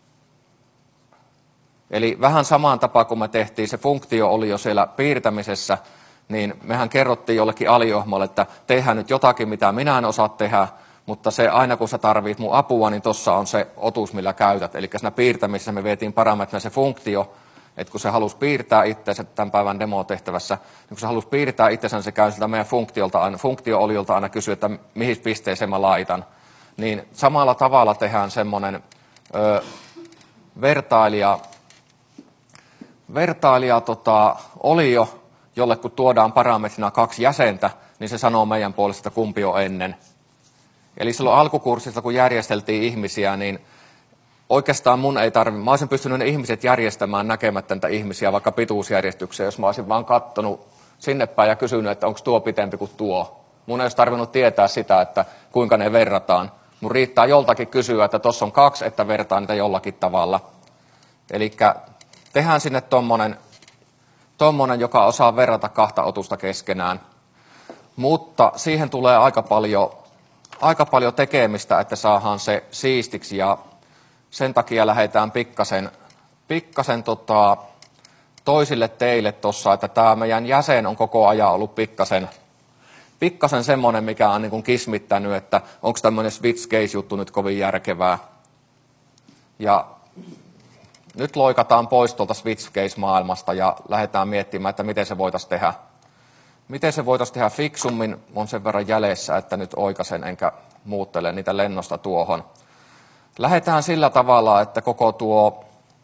eli vähän samaan tapaan kuin me tehtiin se funktio-olio siellä piirtämisessä, niin mehän kerrottiin jollekin aliohmolle, että tehdään nyt jotakin, mitä minä en osaa tehdä, mutta se aina kun sä tarvit mun apua, niin tuossa on se otus, millä käytät. Eli siinä piirtämisessä me vietiin parametrina se funktio, että kun se halusi piirtää itseensä tämän päivän demotehtävässä, niin kun se halusi piirtää itsensä, niin se käy siltä meidän funktiolta aina, funktio-oliolta aina kysyä, että mihin pisteeseen mä laitan. Niin samalla tavalla tehdään semmoinen ö, vertailija, vertailija tota, olio, jolle kun tuodaan parametrina kaksi jäsentä, niin se sanoo meidän puolesta, että kumpi on ennen. Eli silloin alkukurssissa, kun järjesteltiin ihmisiä, niin oikeastaan mun ei tarvitse, mä olisin pystynyt ne ihmiset järjestämään näkemättä niitä ihmisiä vaikka pituusjärjestykseen, jos mä olisin vaan kattonut sinne päin ja kysynyt, että onko tuo pitempi kuin tuo. Mun ei olisi tarvinnut tietää sitä, että kuinka ne verrataan. Mun riittää joltakin kysyä, että tuossa on kaksi, että vertaan niitä jollakin tavalla. Eli tehdään sinne tommonen, tommonen, joka osaa verrata kahta otusta keskenään. Mutta siihen tulee aika paljon, aika paljon tekemistä, että saadaan se siistiksi ja sen takia lähdetään pikkasen, pikkasen tota, toisille teille tuossa, että tämä meidän jäsen on koko ajan ollut pikkasen, pikkasen semmoinen, mikä on niin kuin kismittänyt, että onko tämmöinen switch case-juttu nyt kovin järkevää. Ja nyt loikataan pois tuolta switch case-maailmasta ja lähdetään miettimään, että miten se voitaisiin tehdä. Miten se voitaisiin tehdä fiksummin, on sen verran jäljessä, että nyt oikaisen enkä muuttele niitä lennosta tuohon. Lähdetään sillä tavalla, että koko tuo,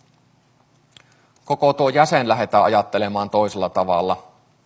koko tuo jäsen lähdetään ajattelemaan toisella tavalla.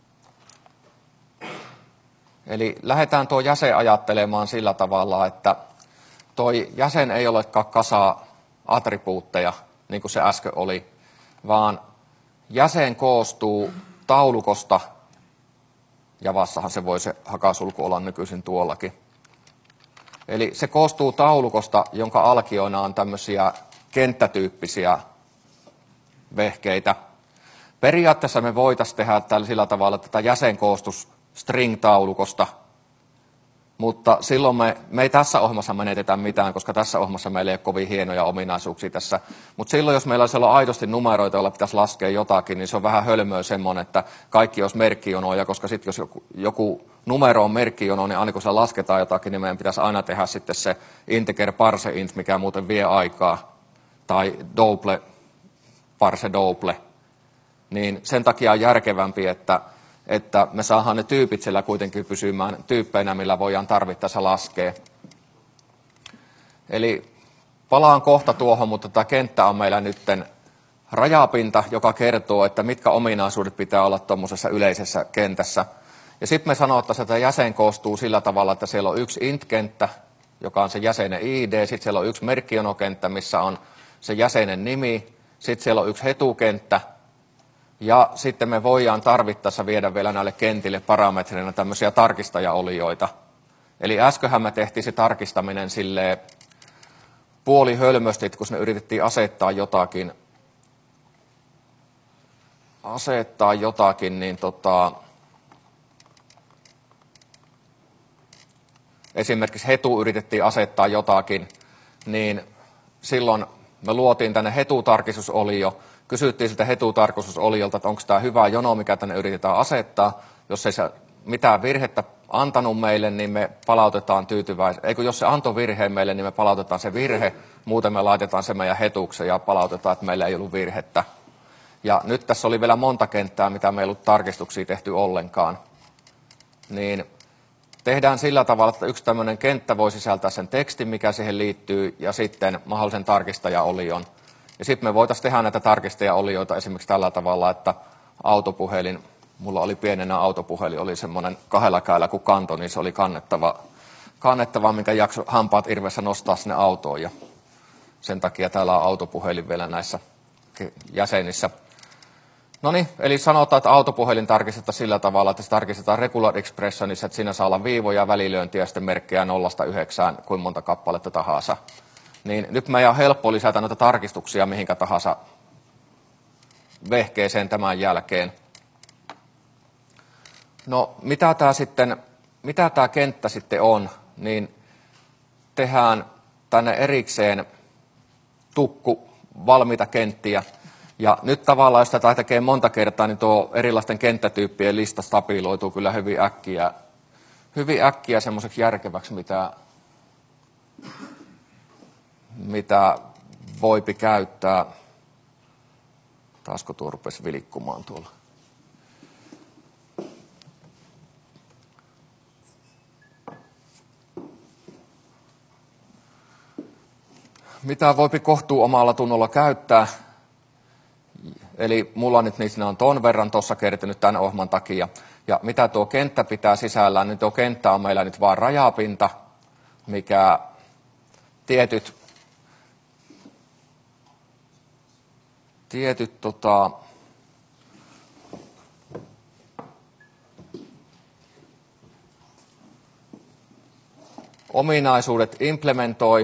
Eli lähdetään tuo jäsen ajattelemaan sillä tavalla, että tuo jäsen ei olekaan kasa attribuutteja, niin kuin se äsken oli, vaan jäsen koostuu taulukosta, Javassahan se voi se hakasulku olla nykyisin tuollakin. Eli se koostuu taulukosta, jonka alkioina on tämmöisiä kenttätyyppisiä vehkeitä. Periaatteessa me voitaisiin tehdä tällä sillä tavalla, että tämä jäsen koostuisi string-taulukosta, mutta silloin me, me ei tässä ohjelmassa menetetä mitään, koska tässä ohjelmassa meillä ei ole kovin hienoja ominaisuuksia tässä. Mutta silloin, jos meillä olisi olla aidosti numeroita, joilla pitäisi laskea jotakin, niin se on vähän hölmöä semmoinen, että kaikki olisi merkkijonoja, koska sitten jos joku, joku numero on merkkijono, niin aina kun se lasketaan jotakin, niin meidän pitäisi aina tehdä sitten se integer parse int, mikä muuten vie aikaa, tai double parse double. Niin sen takia on järkevämpi, että että me saadaan ne tyypit siellä kuitenkin pysymään tyyppeinä, millä voidaan tarvittaessa laskea. Eli palaan kohta tuohon, mutta tämä kenttä on meillä nyt rajapinta, joka kertoo, että mitkä ominaisuudet pitää olla tuommoisessa yleisessä kentässä. Ja sitten me sanottaisiin, että jäsen koostuu sillä tavalla, että siellä on yksi int-kenttä, joka on se jäsenen I D, sitten siellä on yksi merkkijonokenttä, missä on se jäsenen nimi, sitten siellä on yksi hetukenttä, ja sitten me voidaan tarvittaessa viedä vielä näille kentille parametreina tämmöisiä tarkistajaolioita. Eli äsköhän me tehtiin se tarkistaminen silleen puoli hölmösti, kun me yritettiin asettaa jotakin, asettaa jotakin, niin tota, esimerkiksi hetu yritettiin asettaa jotakin, niin silloin me luotiin tänne hetutarkistusolio, kysyttiin siltä hetutarkistusoliolta, että onko tämä hyvä jono, mikä tänne yritetään asettaa. Jos ei se mitään virhettä antanut meille, niin me palautetaan tyytyväisesti. Eikö jos se antoi virheen meille, niin me palautetaan se virhe. Muuten me laitetaan se meidän hetukseen ja palautetaan, että meillä ei ollut virhettä. Ja nyt tässä oli vielä monta kenttää, mitä me ei ollut tarkistuksia tehty ollenkaan. Niin tehdään sillä tavalla, että yksi tämmöinen kenttä voi sisältää sen tekstin, mikä siihen liittyy, ja sitten mahdollisen tarkistaja-olion. Ja sitten me voitaisiin tehdä näitä tarkistaja-olioita esimerkiksi tällä tavalla, että autopuhelin, mulla oli pienenä autopuhelin, oli semmoinen kahdella kädellä kuin kanto, niin se oli kannettava, kannettava minkä jakso hampaat irvessä nostaa sinne autoon. Ja sen takia täällä on autopuhelin vielä näissä jäsenissä. No niin, eli sanotaan, että autopuhelin tarkistetaan sillä tavalla, että se tarkistetaan regular expressionissa, että siinä saa olla viivoja, välilöintiä ja sitten merkkejä nollasta yhdeksään, kuin monta kappaletta tahansa. Niin nyt meidän on helppo lisätä noita tarkistuksia mihinkä tahansa vehkeeseen tämän jälkeen. No mitä tämä sitten, mitä tämä kenttä sitten on, niin tehdään tänne erikseen tukku valmiita kenttiä. Ja nyt tavallaan, jos tätä tekee monta kertaa, niin tuo erilaisten kenttätyyppien lista stabiloituu kyllä hyvin äkkiä, hyvin äkkiä semmoiseksi järkeväksi, mitä, mitä voipi käyttää. Taasko tuo rupesi vilikkumaan tuolla? Mitä voipi kohtuu omalla tunnolla käyttää? Eli mulla nyt niissä on ton verran tuossa kertynyt tämän ohjelman takia. Ja mitä tuo kenttä pitää sisällään, niin tuo kenttä on meillä nyt vaan rajapinta, mikä tietyt, tietyt tota, ominaisuudet implementoi.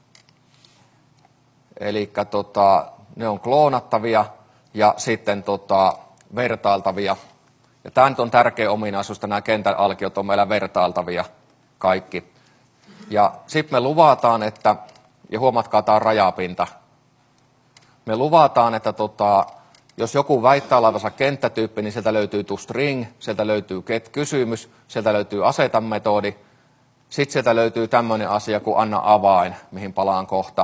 Eli tota, ne on kloonattavia ja sitten tota, vertailtavia. Ja tämä nyt on tärkeä ominaisuus, että nämä kentän alkiot on meillä vertailtavia kaikki. Ja sitten me luvataan, että, ja huomatkaa, tämä on rajapinta. Me luvataan, että tota, jos joku väittää olevansa kenttätyyppi, niin sieltä löytyy toString, sieltä löytyy get-kysymys, sieltä löytyy aseta-metodi. Sitten sieltä löytyy tämmöinen asia kuin anna avain, mihin palaan kohta.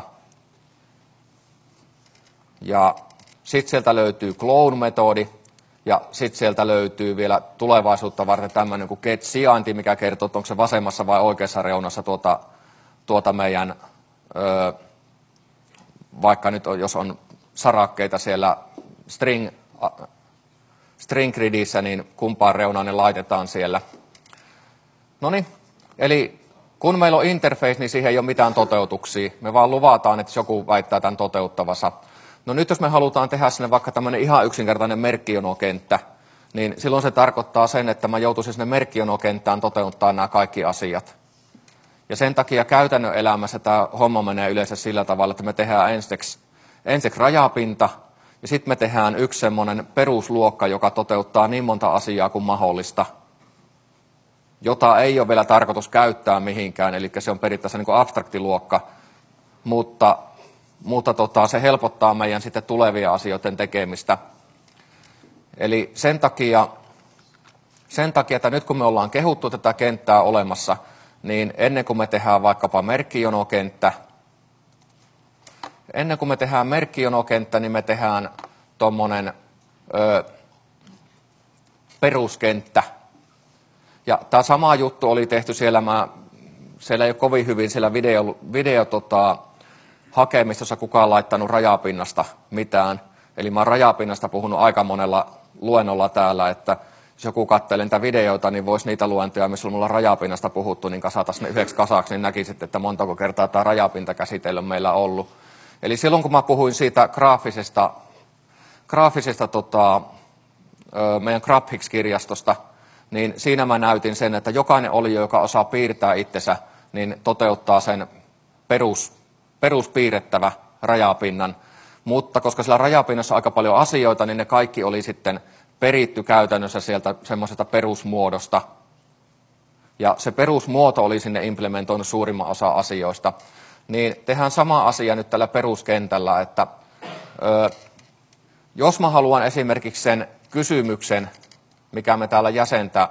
Ja sitten sieltä löytyy clone-metodi, ja sitten sieltä löytyy vielä tulevaisuutta varten tämmöinen kuin get-sijainti, mikä kertoo, että onko se vasemmassa vai oikeassa reunassa tuota, tuota meidän, ö, vaikka nyt on, jos on sarakkeita siellä string, string gridissä, niin kumpaan reunaan ne laitetaan siellä. No niin, eli kun meillä on interface, niin siihen ei ole mitään toteutuksia. Me vaan luvataan, että joku väittää tämän toteuttavansa. No nyt jos me halutaan tehdä sinne vaikka tämmöinen ihan yksinkertainen merkkijonokenttä, niin silloin se tarkoittaa sen, että mä joutuisin sinne merkkijonokenttään toteuttaa nämä kaikki asiat. Ja sen takia käytännön elämässä tämä homma menee yleensä sillä tavalla, että me tehdään ensiksi, ensiksi rajapinta, ja sitten me tehdään yksi semmoinen perusluokka, joka toteuttaa niin monta asiaa kuin mahdollista, jota ei ole vielä tarkoitus käyttää mihinkään, eli se on periaatteessa niin kuin abstraktiluokka, mutta mutta tota, se helpottaa meidän sitten tulevia asioiden tekemistä. Eli sen takia, sen takia, että nyt kun me ollaan kehuttu tätä kenttää olemassa, niin ennen kuin me tehdään vaikkapa merkkijonokenttä, ennen kuin me tehdään merkkijonokenttä, niin me tehdään tuommoinen peruskenttä. Ja tämä sama juttu oli tehty siellä, mä, siellä ei ole kovin hyvin siellä video, video tota, hakemistossa kukaan laittanut rajapinnasta mitään. Eli mä oon rajapinnasta puhunut aika monella luennolla täällä, että jos joku katselee niitä videoita, niin voisi niitä luentoja, missä on mulla rajapinnasta puhuttu, niin kasataisiin ne yhdeksi kasaksi, niin näkisit, että montako kertaa tämä rajapintakäsite on meillä ollut. Eli silloin kun mä puhuin siitä graafisesta, graafisesta tota, meidän GraphX-kirjastosta, niin siinä mä näytin sen, että jokainen olio, joka osaa piirtää itsensä, niin toteuttaa sen perus, peruspiirrettävä rajapinnan. Mutta koska sillä rajapinnassa on aika paljon asioita, niin ne kaikki oli sitten peritty käytännössä sieltä semmoisesta perusmuodosta. Ja se perusmuoto oli sinne implementoinut suurimman osa asioista. Niin tehdään sama asia nyt tällä peruskentällä, että ö, jos mä haluan esimerkiksi sen kysymyksen, mikä me täällä jäsentä,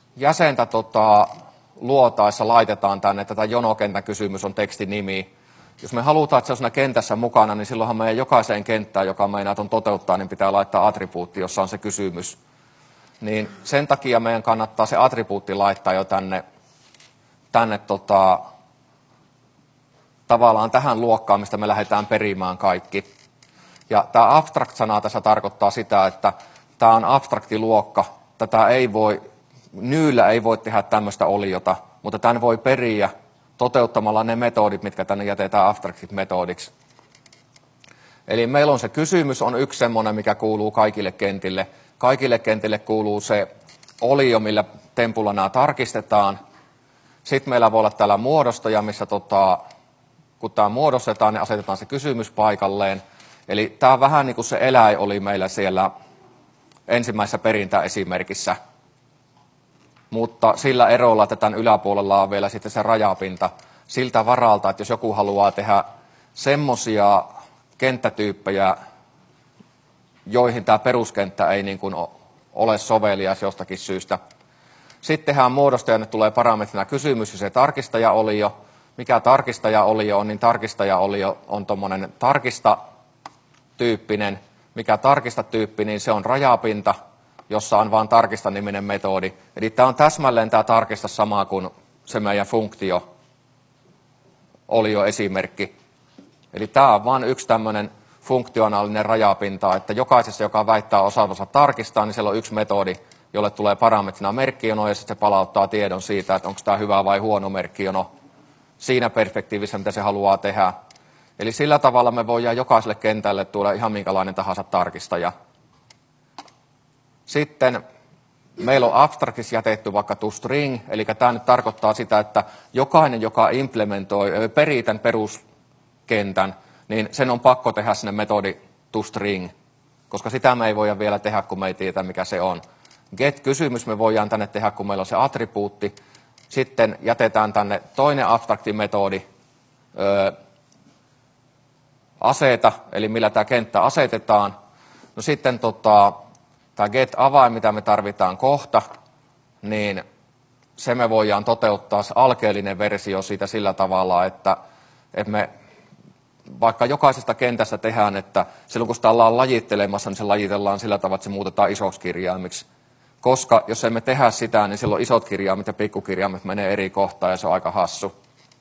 jäsentä tota, luotaessa laitetaan tänne, että tämä jonokentän kysymys on tekstinimi, jos me halutaan, että se on siinä kentässä mukana, niin silloinhan meidän jokaiseen kenttään, joka meinaat on toteuttaa, niin pitää laittaa attribuutti, jossa on se kysymys. Niin sen takia meidän kannattaa se attribuutti laittaa jo tänne, tänne tota, tavallaan tähän luokkaan, mistä me lähdetään perimään kaikki. Ja tämä abstract-sana tässä tarkoittaa sitä, että tämä on abstraktiluokka. Tätä ei voi, nyyllä ei voi tehdä tämmöistä oliota, mutta tämän voi periä toteuttamalla ne metodit, mitkä tänne jätetään abstract-metodiksi. Eli meillä on se kysymys, on yksi semmoinen, mikä kuuluu kaikille kentille. Kaikille kentille kuuluu se olio, millä tempulla nämä tarkistetaan. Sitten meillä voi olla täällä muodostaja, missä tota, kun tämä muodostetaan, niin asetetaan se kysymys paikalleen. Eli tämä on vähän niin kuin se eläin oli meillä siellä ensimmäisessä perintäesimerkissä. Mutta sillä erolla, että tämän yläpuolella on vielä sitten se rajapinta siltä varalta, että jos joku haluaa tehdä semmoisia kenttätyyppejä, joihin tämä peruskenttä ei niin kuin ole sovelias jostakin syystä. Sitten tehdään muodostajanne, tulee parametrina kysymys ja se tarkistajaolio. Mikä tarkistajaolio on, niin tarkistajaolio on tuommoinen tarkista-tyyppinen. Mikä tarkista-tyyppi, niin se on rajapinta, jossa on vain tarkista-niminen metodi. Eli tämä on täsmälleen tämä tarkista sama kuin se meidän funktio olio-esimerkki. Eli tämä on vain yksi tämmöinen funktionaalinen rajapinta, että jokaisessa, joka väittää osaavansa tarkistaa, niin siellä on yksi metodi, jolle tulee parametrina merkkijono, ja sitten se palauttaa tiedon siitä, että onko tämä hyvä vai huono merkkijono siinä perspektiivissä, mitä se haluaa tehdä. Eli sillä tavalla me voidaan jokaiselle kentälle tuoda ihan minkälainen tahansa tarkistaja. Sitten meillä on abstraktissa jätetty vaikka toString, eli tämä nyt tarkoittaa sitä, että jokainen, joka implementoi, perii tämän peruskentän, niin sen on pakko tehdä sinne metodi toString, koska sitä me ei voida vielä tehdä, kun me ei tiedä, mikä se on. Get-kysymys me voidaan tänne tehdä, kun meillä on se attribuutti. Sitten jätetään tänne toinen abstraktimetodi, öö, aseta, eli millä tämä kenttä asetetaan. No sitten tota, tämä get-avain, mitä me tarvitaan kohta, niin se me voidaan toteuttaa se alkeellinen versio siitä sillä tavalla, että, että me vaikka jokaisesta kentästä tehdään, että silloin kun sitä ollaan lajittelemassa, niin se lajitellaan sillä tavalla, että se muutetaan isoksi kirjaimiksi. Koska jos emme tehdä sitä, niin silloin isot kirjaimet ja pikkukirjaimet menee eri kohtaan ja se on aika hassu.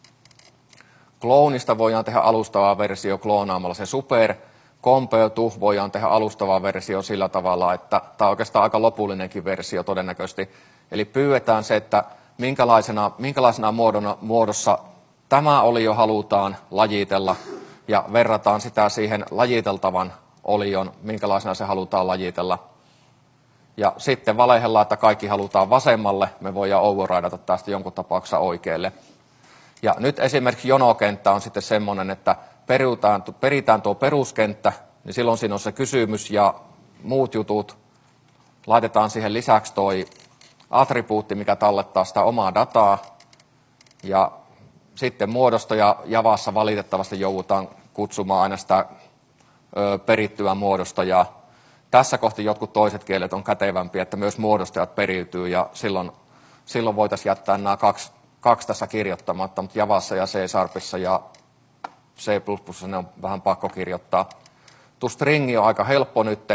Kloonista voidaan tehdä alustava versio kloonaamalla se super. Compare to voidaan tehdä alustava versio sillä tavalla, että tämä on oikeastaan aika lopullinenkin versio todennäköisesti. Eli pyydetään se, että minkälaisena, minkälaisena muodona, muodossa tämä olio halutaan lajitella ja verrataan sitä siihen lajiteltavan olion, minkälaisena se halutaan lajitella. Ja sitten valehellaan, että kaikki halutaan vasemmalle, me voidaan overridata tästä jonkun tapauksessa oikealle. Ja nyt esimerkiksi jonokenttä on sitten semmoinen, että peritään, peritään tuo peruskenttä, niin silloin siinä on se kysymys ja muut jutut. Laitetaan siihen lisäksi tuo attribuutti, mikä tallettaa sitä omaa dataa. Ja sitten muodostaja Javassa valitettavasti joudutaan kutsumaan aina sitä ö, perittyä muodostajaa. Tässä kohti jotkut toiset kielet on kätevämpiä, että myös muodostajat periytyy ja silloin, silloin voitaisiin jättää nämä kaksi, kaksi tässä kirjoittamatta, mutta Javassa ja C-Sharpissa ja C plus plus ne on vähän pakko kirjoittaa. toString on aika helppo nyt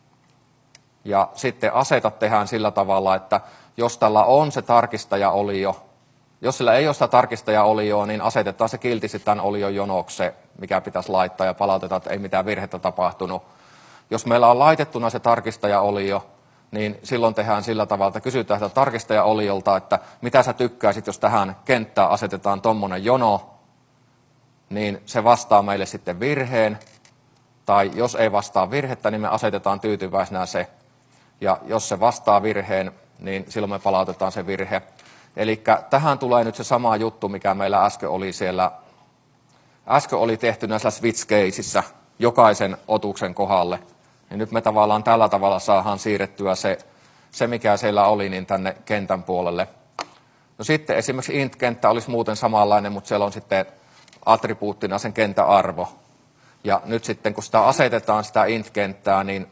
ja sitten asetat tehdään sillä tavalla, että jos tällä on se tarkistajaolio, jos sillä ei ole sitä tarkistajaolioa, niin asetetaan se kiltisti tämän olion jonoksi, mikä pitäisi laittaa ja palautetaan, että ei mitään virhettä tapahtunut. Jos meillä on laitettuna se tarkistajaolio, niin silloin tehdään sillä tavalla, että kysytään sitä tarkistajaoliolta, että mitä sä tykkäisit, jos tähän kenttään asetetaan tommonen jono, niin se vastaa meille sitten virheen, tai jos ei vastaa virhettä, niin me asetetaan tyytyväisenä se, ja jos se vastaa virheen, niin silloin me palautetaan se virhe. Eli tähän tulee nyt se sama juttu, mikä meillä äsken oli siellä, äsken oli tehty näissä switch caseissa jokaisen otuksen kohdalle. Niin nyt me tavallaan tällä tavalla saadaan siirrettyä se, se, mikä siellä oli, niin tänne kentän puolelle. No sitten esimerkiksi int-kenttä olisi muuten samanlainen, mutta siellä on sitten attribuuttina sen kentän arvo. Ja nyt sitten kun sitä asetetaan sitä int-kenttää, niin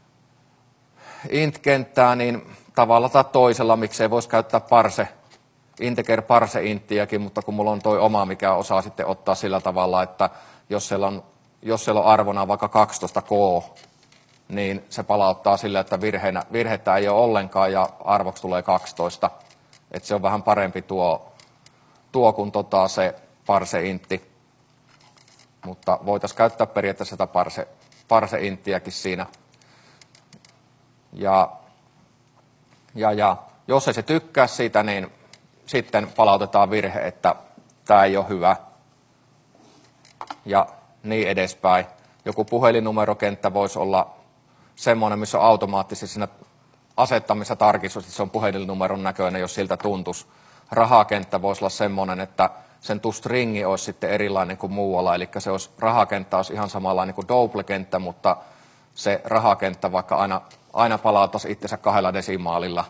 int-kenttää, niin tavalla tai toisella, miksei voisi käyttää parse, integer parse inttiäkin, mutta kun mulla on toi oma, mikä osaa sitten ottaa sillä tavalla, että jos siellä on, jos siellä on arvona vaikka kaksitoista k, niin se palauttaa sille, että virheenä, virhettä ei ole ollenkaan ja arvoksi tulee kaksitoista. Että se on vähän parempi tuo, tuo kuin tota se parse intti. Mutta voitaisiin käyttää periaatteessa sitä parse, parse inttiäkin siinä. Ja, ja, ja jos ei se tykkää siitä, niin sitten palautetaan virhe, että tämä ei ole hyvä. Ja niin edespäin. Joku puhelinnumerokenttä voisi olla semmoinen, missä on automaattisesti siinä asettamissa tarkistus, että se on puhelinnumeron näköinen, jos siltä tuntuisi. Rahakenttä voisi olla semmoinen, että sen stringi olisi sitten erilainen kuin muualla, eli se olisi, rahakenttä olisi ihan samanlainen kuin double-kenttä, mutta se rahakenttä vaikka aina, aina palauttaisi itsensä kahdella desimaalilla.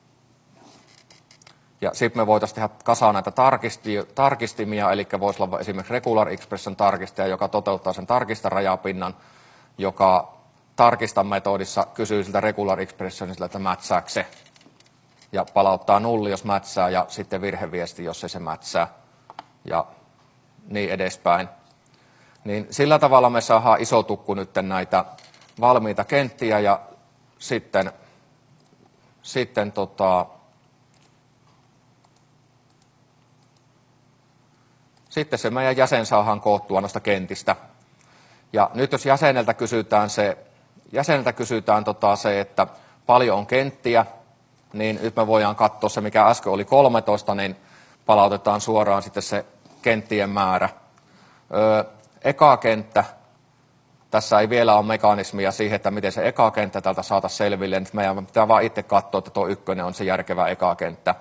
Ja sitten me voitaisiin tehdä kasaan näitä tarkisti, tarkistimia, eli voisi olla esimerkiksi regular expression tarkistaja, joka toteuttaa sen tarkistarajapinnan, joka tarkista-metodissa kysyy siltä regular expressionilta, että mätsääkö se. Ja palauttaa nulli, jos mätsää, ja sitten virheviesti, jos ei se mätsää. Ja niin edespäin. Niin sillä tavalla me saadaan iso tukku nyt näitä valmiita kenttiä, ja sitten, sitten tota, Sitten se meidän jäsen saadaan koottua noista kentistä. Ja nyt jos jäseneltä kysytään se, jäseneltä kysytään tota se, että paljon on kenttiä, niin nyt me voidaan katsoa se, mikä äsken oli kolmetoista, niin palautetaan suoraan sitten se kenttien määrä. Öö, eka kenttä, tässä ei vielä ole mekanismia siihen, että miten se eka kenttä täältä saataisiin selville. Nyt meidän pitää vaan itse katsoa, että tuo ykkönen on se järkevä eka kenttä.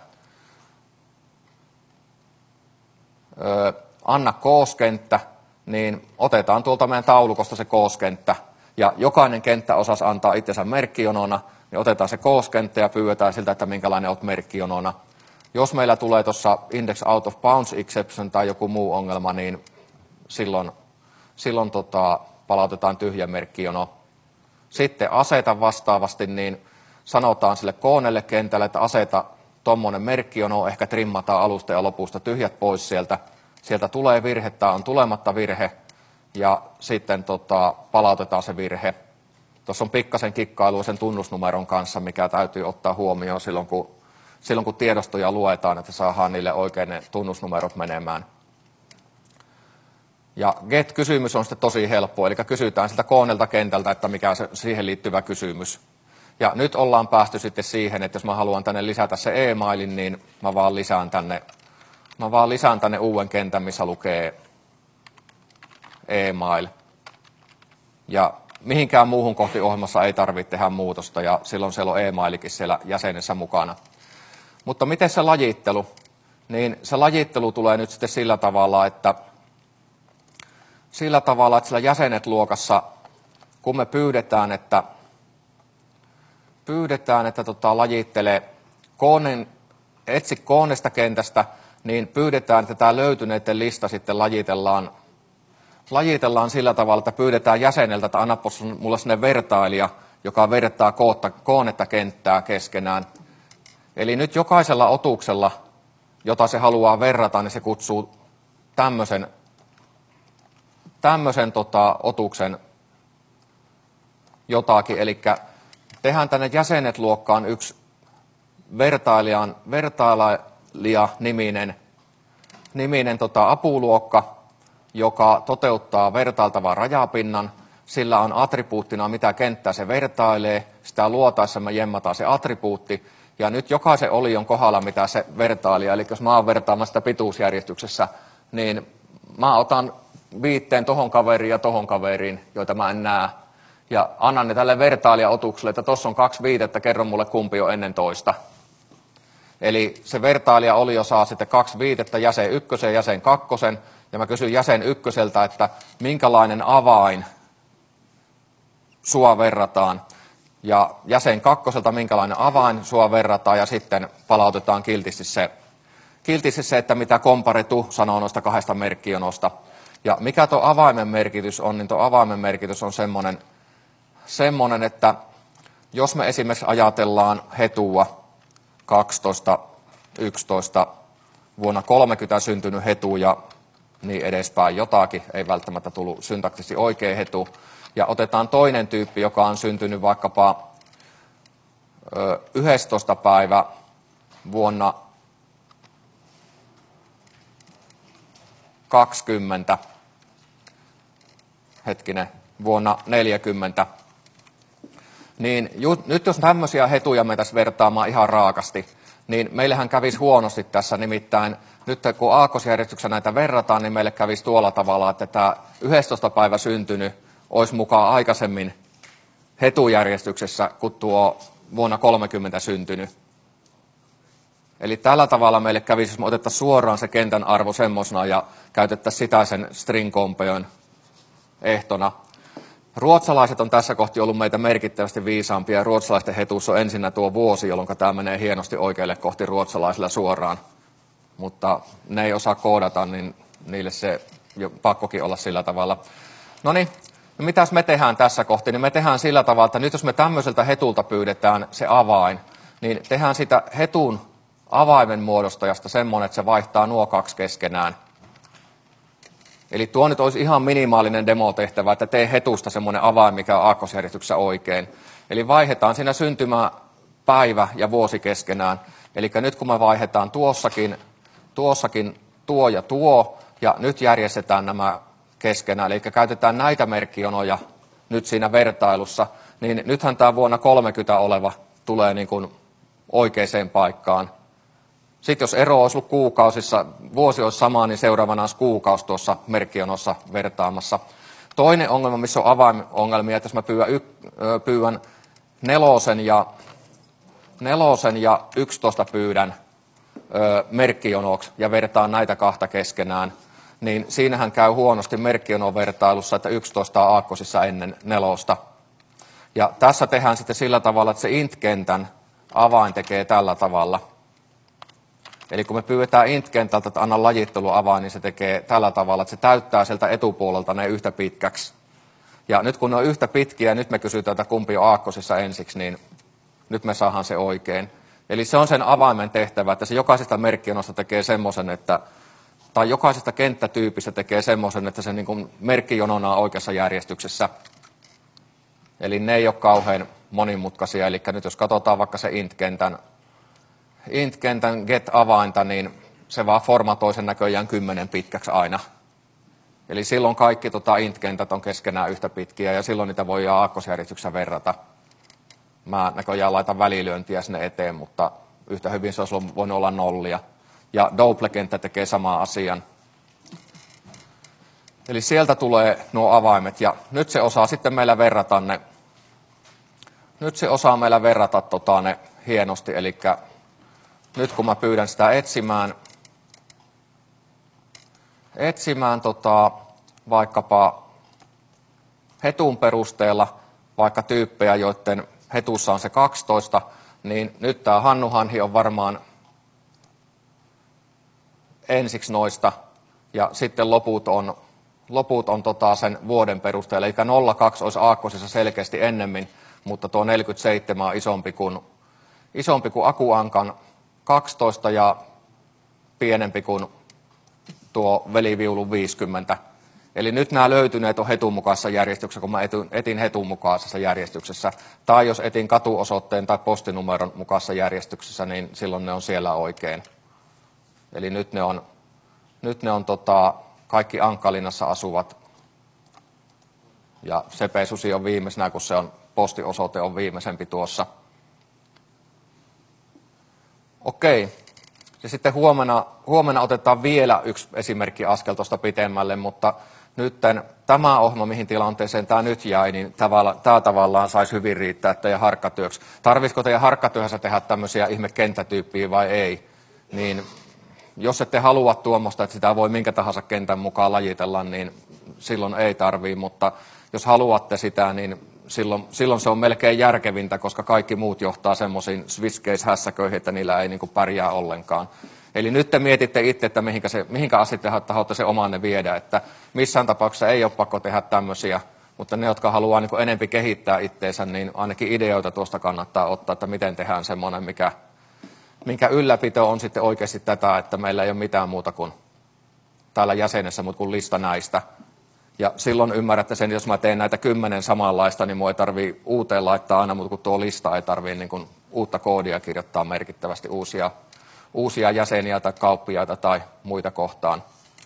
Öö, anna kooskenttä, niin otetaan tuolta meidän taulukosta se kooskenttä. Ja jokainen kenttä osasi antaa itsensä merkkijonona, niin otetaan se kooskenttä ja pyydetään siltä, että minkälainen olet merkkijonona. Jos meillä tulee tuossa index out of bounds exception tai joku muu ongelma, niin silloin, silloin tota, palautetaan tyhjä merkkijono. Sitten aseta vastaavasti, niin sanotaan sille koonelle kentälle, että aseta tuommoinen merkkijono, ehkä trimmataan alusta ja lopusta tyhjät pois sieltä. Sieltä tulee virhe tai on tulematta virhe ja sitten tota, palautetaan se virhe. Tuossa on pikkasen kikkailua sen tunnusnumeron kanssa, mikä täytyy ottaa huomioon silloin, kun, silloin, kun tiedostoja luetaan, että saadaan niille oikein ne tunnusnumerot menemään. Ja get-kysymys on sitten tosi helppo, eli kysytään siltä koonelta kentältä, että mikä se siihen liittyvä kysymys. Ja nyt ollaan päästy sitten siihen, että jos mä haluan tänne lisätä se e-mailin, niin mä vaan lisään tänne, mä vaan lisään tänne uuden kentän, missä lukee e-mail. Ja mihinkään muuhun kohti ohjelmassa ei tarvitse tehdä muutosta, ja silloin siellä on e-mailikin siellä jäsenessä mukana. Mutta miten se lajittelu? Niin se lajittelu tulee nyt sitten sillä tavalla, että sillä tavalla, että sillä jäsenet-luokassa, kun me pyydetään, että pyydetään, että tota, lajittelee koonen, etsi koonesta kentästä, niin pyydetään, että tämä löytyneiden lista sitten lajitellaan, lajitellaan sillä tavalla, että pyydetään jäseneltä, että anna mulle sinne vertailija, joka vertaa kootta, koonetta kenttää keskenään. Eli nyt jokaisella otuksella, jota se haluaa verrata, niin se kutsuu tämmöisen, tämmöisen tota, otuksen jotakin, eli tehdään tänne jäsenet-luokkaan yksi vertailijan, vertailija-niminen niminen, tota, apuluokka, joka toteuttaa vertailtavan rajapinnan. Sillä on attribuuttina, mitä kenttää se vertailee. Sitä luotaessa me jemmataan se attribuutti. Ja nyt jokaisen olion kohdalla, mitä se vertailija, eli jos mä oon vertaamassa sitä pituusjärjestyksessä, niin mä otan viitteen tohon kaveriin ja tohon kaveriin, joita mä en näe. Ja annan ne tälle vertailijaotukselle, että tuossa on kaksi viitettä, kerro mulle kumpi on ennen toista. Eli se vertailija olio saa sitten kaksi viitettä, jäsen ykkösen ja jäsen kakkosen. Ja mä kysyn jäsen ykköseltä, että minkälainen avain sua verrataan. Ja jäsen kakkoselta, minkälainen avain sua verrataan. Ja sitten palautetaan kiltisti se, kiltisti se että mitä komparetu sanoo noista kahdesta merkkijonosta. Ja mikä tuo avaimen merkitys on, niin tuo avaimen merkitys on semmoinen, semmoinen, että jos me esimerkiksi ajatellaan hetua kaksitoista, yksitoista, vuonna kolmekymmentä syntynyt hetu ja niin edespäin jotakin, ei välttämättä tullut syntaktisesti oikea hetu. Ja otetaan toinen tyyppi, joka on syntynyt vaikkapa yhdestoista päivä vuonna kaksikymmentä, hetkinen, vuonna neljäkymmentä. Niin ju, nyt jos tämmöisiä hetuja me tässä vertaamaan ihan raakasti, niin meillähän kävisi huonosti tässä, nimittäin nyt kun aakkosjärjestyksessä näitä verrataan, niin meille kävisi tuolla tavalla, että tämä yhdestoista päivä syntynyt olisi mukaan aikaisemmin hetujärjestyksessä kuin tuo vuonna kolmekymmentä syntynyt. Eli tällä tavalla meille kävisi, jos me otettaisiin suoraan se kentän arvo semmoisena ja käytettäisiin sitä sen string compound ehtona. Ruotsalaiset on tässä kohti ollut meitä merkittävästi viisaampia. Ruotsalaisten hetuus on ensinnä tuo vuosi, jolloin tämä menee hienosti oikealle kohti ruotsalaisilla suoraan. Mutta ne ei osaa koodata, niin niille se jo pakkokin olla sillä tavalla. No niin, no mitäs me tehdään tässä kohti? Niin me tehdään sillä tavalla, että nyt jos me tämmöiseltä hetulta pyydetään se avain, niin tehdään sitä hetun avaimen muodostajasta semmoinen, että se vaihtaa nuo kaksi keskenään. Eli tuo nyt olisi ihan minimaalinen demotehtävä, että tee hetusta semmoinen avain, mikä on aakkosjärjestyksessä oikein. Eli vaihdetaan siinä syntymäpäivä ja vuosi keskenään. Eli nyt kun me vaihdetaan tuossakin, tuossakin tuo ja tuo, ja nyt järjestetään nämä keskenään, eli käytetään näitä merkkionoja nyt siinä vertailussa, niin nythän tämä vuonna kolmekymmentä oleva tulee niin kuin oikeaan paikkaan. Sitten jos ero olisi ollut kuukausissa, vuosi olisi sama, niin seuraavana olisi kuukausi tuossa merkkionossa vertaamassa. Toinen ongelma, missä on avainongelmia, että jos mä pyydän, y, pyydän nelosen, ja, nelosen ja yksitoista pyydän ö, merkkionoksi ja vertaan näitä kahta keskenään, niin siinähän käy huonosti merkkionon vertailussa, että yksitoista on aakkosissa ennen nelosta. Ja tässä tehdään sitten sillä tavalla, että se int-kentän avain tekee tällä tavalla. Eli kun me pyydetään int-kentältä, että anna lajitteluavain, niin se tekee tällä tavalla, että se täyttää sieltä etupuolelta ne yhtä pitkäksi. Ja nyt kun ne on yhtä pitkiä, ja nyt me kysytään, että kumpi on aakkosissa ensiksi, niin nyt me saadaan se oikein. Eli se on sen avaimen tehtävä, että se jokaisesta merkkionosta tekee semmoisen, että, tai jokaisesta kenttätyypistä tekee semmoisen, että se niin kuin merkkijonona on oikeassa järjestyksessä. Eli ne ei ole kauhean monimutkaisia, eli nyt jos katsotaan vaikka se int-kentän, int-kentän get-avainta, niin se vaan formatoi sen näköjään kymmenen pitkäksi aina. Eli silloin kaikki tota int-kentät on keskenään yhtä pitkiä, ja silloin niitä voi aakkosjärjestyksessä verrata. Mä näköjään laitan välilyöntiä sinne eteen, mutta yhtä hyvin se olisi voinut olla nollia. Ja double-kenttä tekee saman asian. Eli sieltä tulee nuo avaimet, ja nyt se osaa sitten meillä verrata ne. Nyt se osaa meillä verrata tota ne hienosti, eli nyt kun mä pyydän sitä etsimään, etsimään tota, vaikkapa hetun perusteella vaikka tyyppejä, joiden hetussa on se kaksitoista, niin nyt tämä Hannu-Hanhi on varmaan ensiksi noista, ja sitten loput on, loput on tota sen vuoden perusteella, eli nolla kaksi olisi aakkosissa selkeästi ennemmin, mutta tuo neljäkymmentäseitsemän on isompi kuin, isompi kuin Akuankan kaksitoista ja pienempi kuin tuo veliviulun viisikymmentä. Eli nyt nämä löytyneet on hetun mukaisessa järjestyksessä, kun mä etin hetun mukaisessa järjestyksessä. Tai jos etin katuosoitteen tai postinumeron mukaisessa järjestyksessä, niin silloin ne on siellä oikein. Eli nyt ne on, nyt ne on tota, kaikki Ankkalinnassa asuvat. Ja Sepe-Susi on viimeisenä, kun se on postiosoite on viimeisempi tuossa. Okei. Ja sitten huomenna, huomenna otetaan vielä yksi esimerkki askel tuosta pitemmälle, mutta nyt tämä ohjelma, mihin tilanteeseen tämä nyt jäi, niin tavalla, tämä tavallaan saisi hyvin riittää teidän harkkatyöksi. Tarvitsisiko teidän harkkatyöhössä tehdä tämmöisiä ihme kenttätyyppiä vai ei? Niin jos ette halua tuommoista, että sitä voi minkä tahansa kentän mukaan lajitella, niin silloin ei tarvii, mutta jos haluatte sitä, niin silloin, silloin se on melkein järkevintä, koska kaikki muut johtaa semmoisiin switch case-hässäköihin, että niillä ei niin kuin pärjää ollenkaan. Eli nyt te mietitte itse, että mihinkä, se, mihinkä asti te haluatte se omanne viedä, että missään tapauksessa ei ole pakko tehdä tämmöisiä, mutta ne, jotka haluaa niin kuin enempi kehittää itteensä, niin ainakin ideoita tuosta kannattaa ottaa, että miten tehdään semmoinen, mikä, minkä ylläpito on sitten oikeasti tätä, että meillä ei ole mitään muuta kuin täällä jäsenessä, mutta kuin lista näistä. Ja silloin ymmärrätte sen, jos mä teen näitä kymmenen samanlaista, niin mua ei tarvii uuteen laittaa aina, mutta kun tuo lista ei tarvii niin kuin uutta koodia kirjoittaa merkittävästi uusia, uusia jäseniä tai kauppiaita tai muita kohtaan.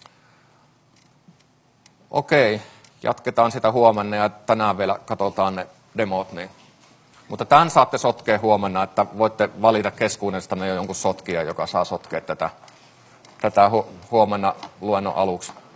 Okei, jatketaan sitä huomenna ja tänään vielä katsotaan ne demot. Niin. Mutta tämän saatte sotkea huomenna, että voitte valita keskuudestanne jo jonkun sotkija, joka saa sotkea tätä, tätä huomenna luennon aluksi.